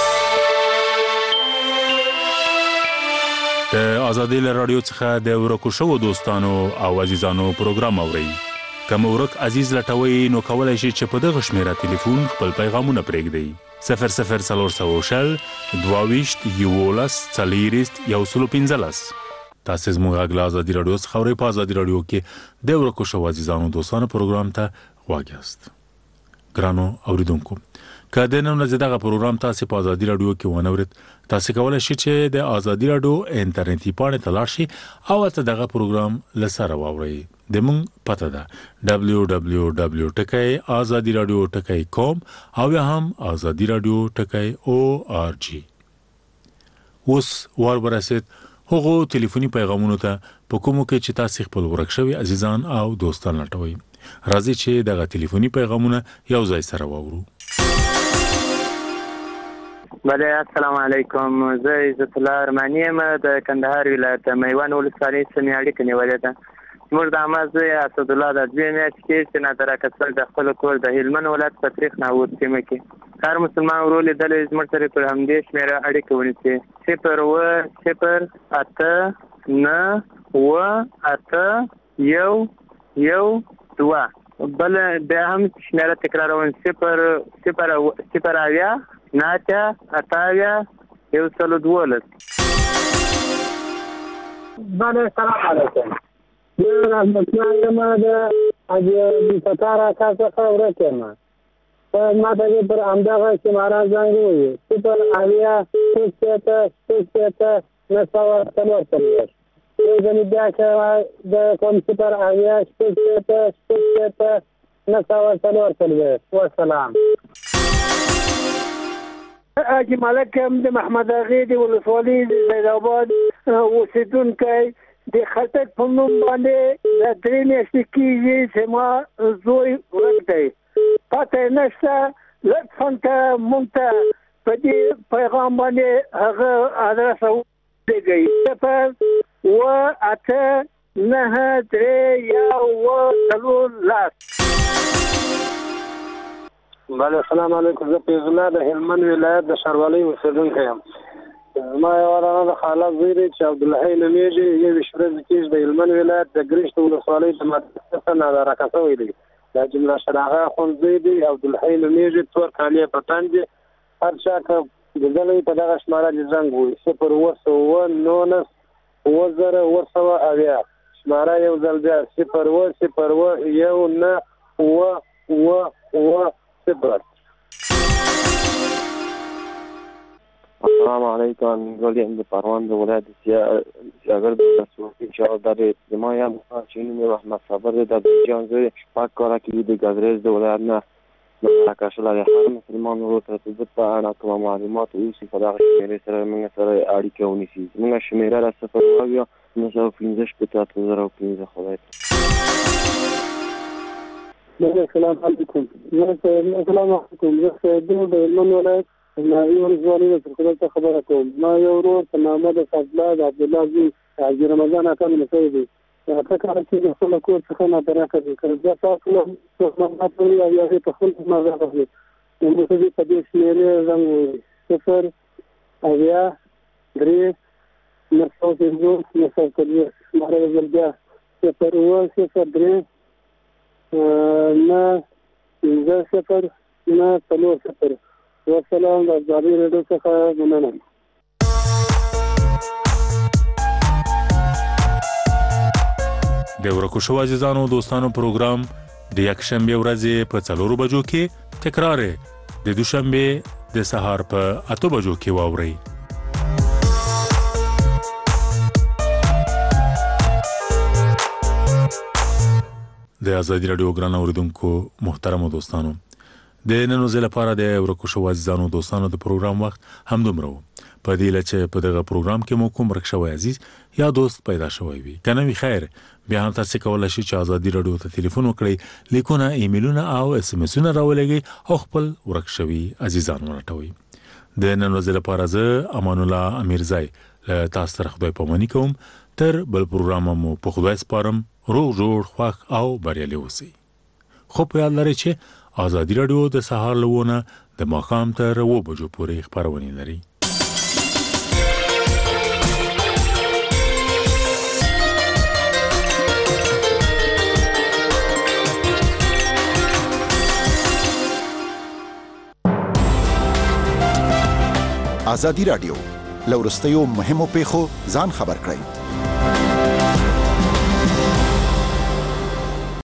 د ازادي راډیو څخه د ورکو شوو دوستانو او عزیزانو پروګرام اورئ. کوم ورک عزیز لټوي نو کولای شي چې په دغه شمیره ټلیفون خپل پیغامونه پرېږدئ. صفر صفر څلور سوه شل دوه ویشت یولس څلېرویشت یو سلو پنځلس. تاسو زموږ غږ له ازادي راډیو څخه اورئ. په ازادي راډیو کې د ورکو شوو عزیزانو دوستانو پروګرام ته غوږ یاست. ګرانو اوریدونکو، که د نن ورځې دغه پروګرام تاسو په ازادي راډیو کې ونه اورئ، تاسو کولی شئ چې د ازادي راډیو انټرنیټي پاڼې ته لاړ شئ او هلته دغه پروګرام له سره واورئ. زموږ پته ده دبلیو دبلیو دبلیو ټکی ازادي راډیو ټکی کام او یا هم ازادي راډیو ټکی او آر جی. اوس وار ورسید هغو ټلیفوني پیغامونو ته په کومو کې چې تاسو خپل ورک شوي عزیزان او دوستان لټوئ. راځي چې دغه ټلیفوني پیغامونه یو ځای سره واورو. بله السلام علیکم. زه عزت الله ارماني یم د کندهار ولایت میوند ولسوالۍ سیمې اړیکه نیولې ده. زموږ د عمه زوی اسدالله د دوې میاشتې کېږي چې نادره کسل د خپل کور د هلمند ولایت په تاریخ ناود سیمه کې هر مسلمان ورور لیدلی زموږ سره پر همدې شمېره اړیکه ونیسي. صفر اووه صفر اته نه اووه اته یو یو دوه. بل بیا هم شمېره تکراروم صفر صفر صفر اویا نه اتیا اته اویا یو سلو دولس. بله سلام علیکم. زه رحمتالله یم د حاجي عبدالستار اکا څخه ورک یم. ما ته یې پر همدغه شماره زنګ ووایي صفر اویا شپږ شپېته شپږ شپېته نهه سوه څلور څلوېښت. یو ځلې بیا چې د کوم صفر اویا شپږ شپېته شپږ شپېته نهه سوه څلور څلوېښت. وسلام. حاجي ملک یم د محمد اغې د ولسوالۍ د زیدآباد اوسېدونکی. د خټک په نوم باندې د درې میاشتې کېږي چې ما زوی ورک دی. پته یې نشته. لطفا که مونږ ته په دې پیغام باندې هغه ادرس ولېږئ. صفر اووه اته نهه درې یو اووه څلور لس. بله السلام علیکم. زه فیض الله د هلمند ولایت د ښاروالۍ اوسېدونکی یم. زما یوه دانه د خاله زوی دی چې عبدالحی نومېږي. یوویشت ورځې کېږي د هلمند ولایت د ګرشت ولسوالۍ د مدرسې ناداره کسوی دی. دا جمله شراغه اخوندزی دی. عبدالحی نومېږي. تور کالي په تن دي. هر چا که لیدلی په دغه شماره دې زنګ ووایي. صفر اووه سوه اووه نولس اووه زره اووه سوه اویا. شماره یو ځل بیا صفر اووه صفر اووه یو نه اووه اووه اووه صفر. السلام علیکم. ولیم د پروان د ولایت سیاګر د ولسوالۍ چې د زما یم چې نوم یې احمد صابر دی. د جان زوی شپږ کاله کېږي د ګازرېز د ولایت نه مرکه شولی دی. هر مسلمان ورور ته د په اړه کوم معلومات اوسي په دغه شمېرې سره موږ سره اړیکه ونیسي. زموږ شمېره ده صفر اویا نهه سوه پنځه شپېته اته زره پنځه. خدای السلام علیکم. السلام علیکم. زه سیدو د هلمند ولایت ناوی ولسوالۍ د سرکلر څخه خبره کوم. ما یو ورور په نامه د فضله د عبدالله زوی حاجي رمضان اکا نومکی دی. ته کار چې د خپل کور څخه نه درکه دي کړ دا تاسو نو څه مطلب یا یا په خپل مزه راځي نو موږ دې په دې شمیرې زموږ صفر اویا درې نسو زیرو نسو کلیه ماره زلبیا صفر اوه صفر درې نه پنځه صفر نه څلور صفر والسلام د ازادي راډیو څخه مننه. د ورکو شو عزیزانو دوستانو پروګرام د یکشنبه ورځې په څلورو بجو کې تکرار د دوشنبه د سهار په اته بجو کې واوري. د ازادي راډیو ګران اوریدونکو محترم دوستانو د نن ورځې لپاره د ورکو شو عزیزانو دوستانو د پروګرام وخت هم دومره په دې لچې په دغه پروګرام کې مو کوم رښتوي عزیز یا دوست پیدا شوی وي کنه وی خیر بیا هم تاسو کولای شئ چې ازادي راډیو ته ټلیفون وکړئ لیکونه ایمیلونه او اس ام اسونه راولېږئ او خپل ورکشوي عزیزان ورټوي. د نن ورځې لپاره زه امان الله امیرزای له تاسو سره خدای پاماني کوم تر بل پروګرام مو په خدای سپارم روغ جوړ خوښ او بریالي اوسئ. خو په یاد لرئ چې ازادي راډیو د سهار لونه د ماښام تر اوه بجو پورې خبرونه لري. ازادي راډیو لورستیو مهمو پیښو ځان خبر کړئ.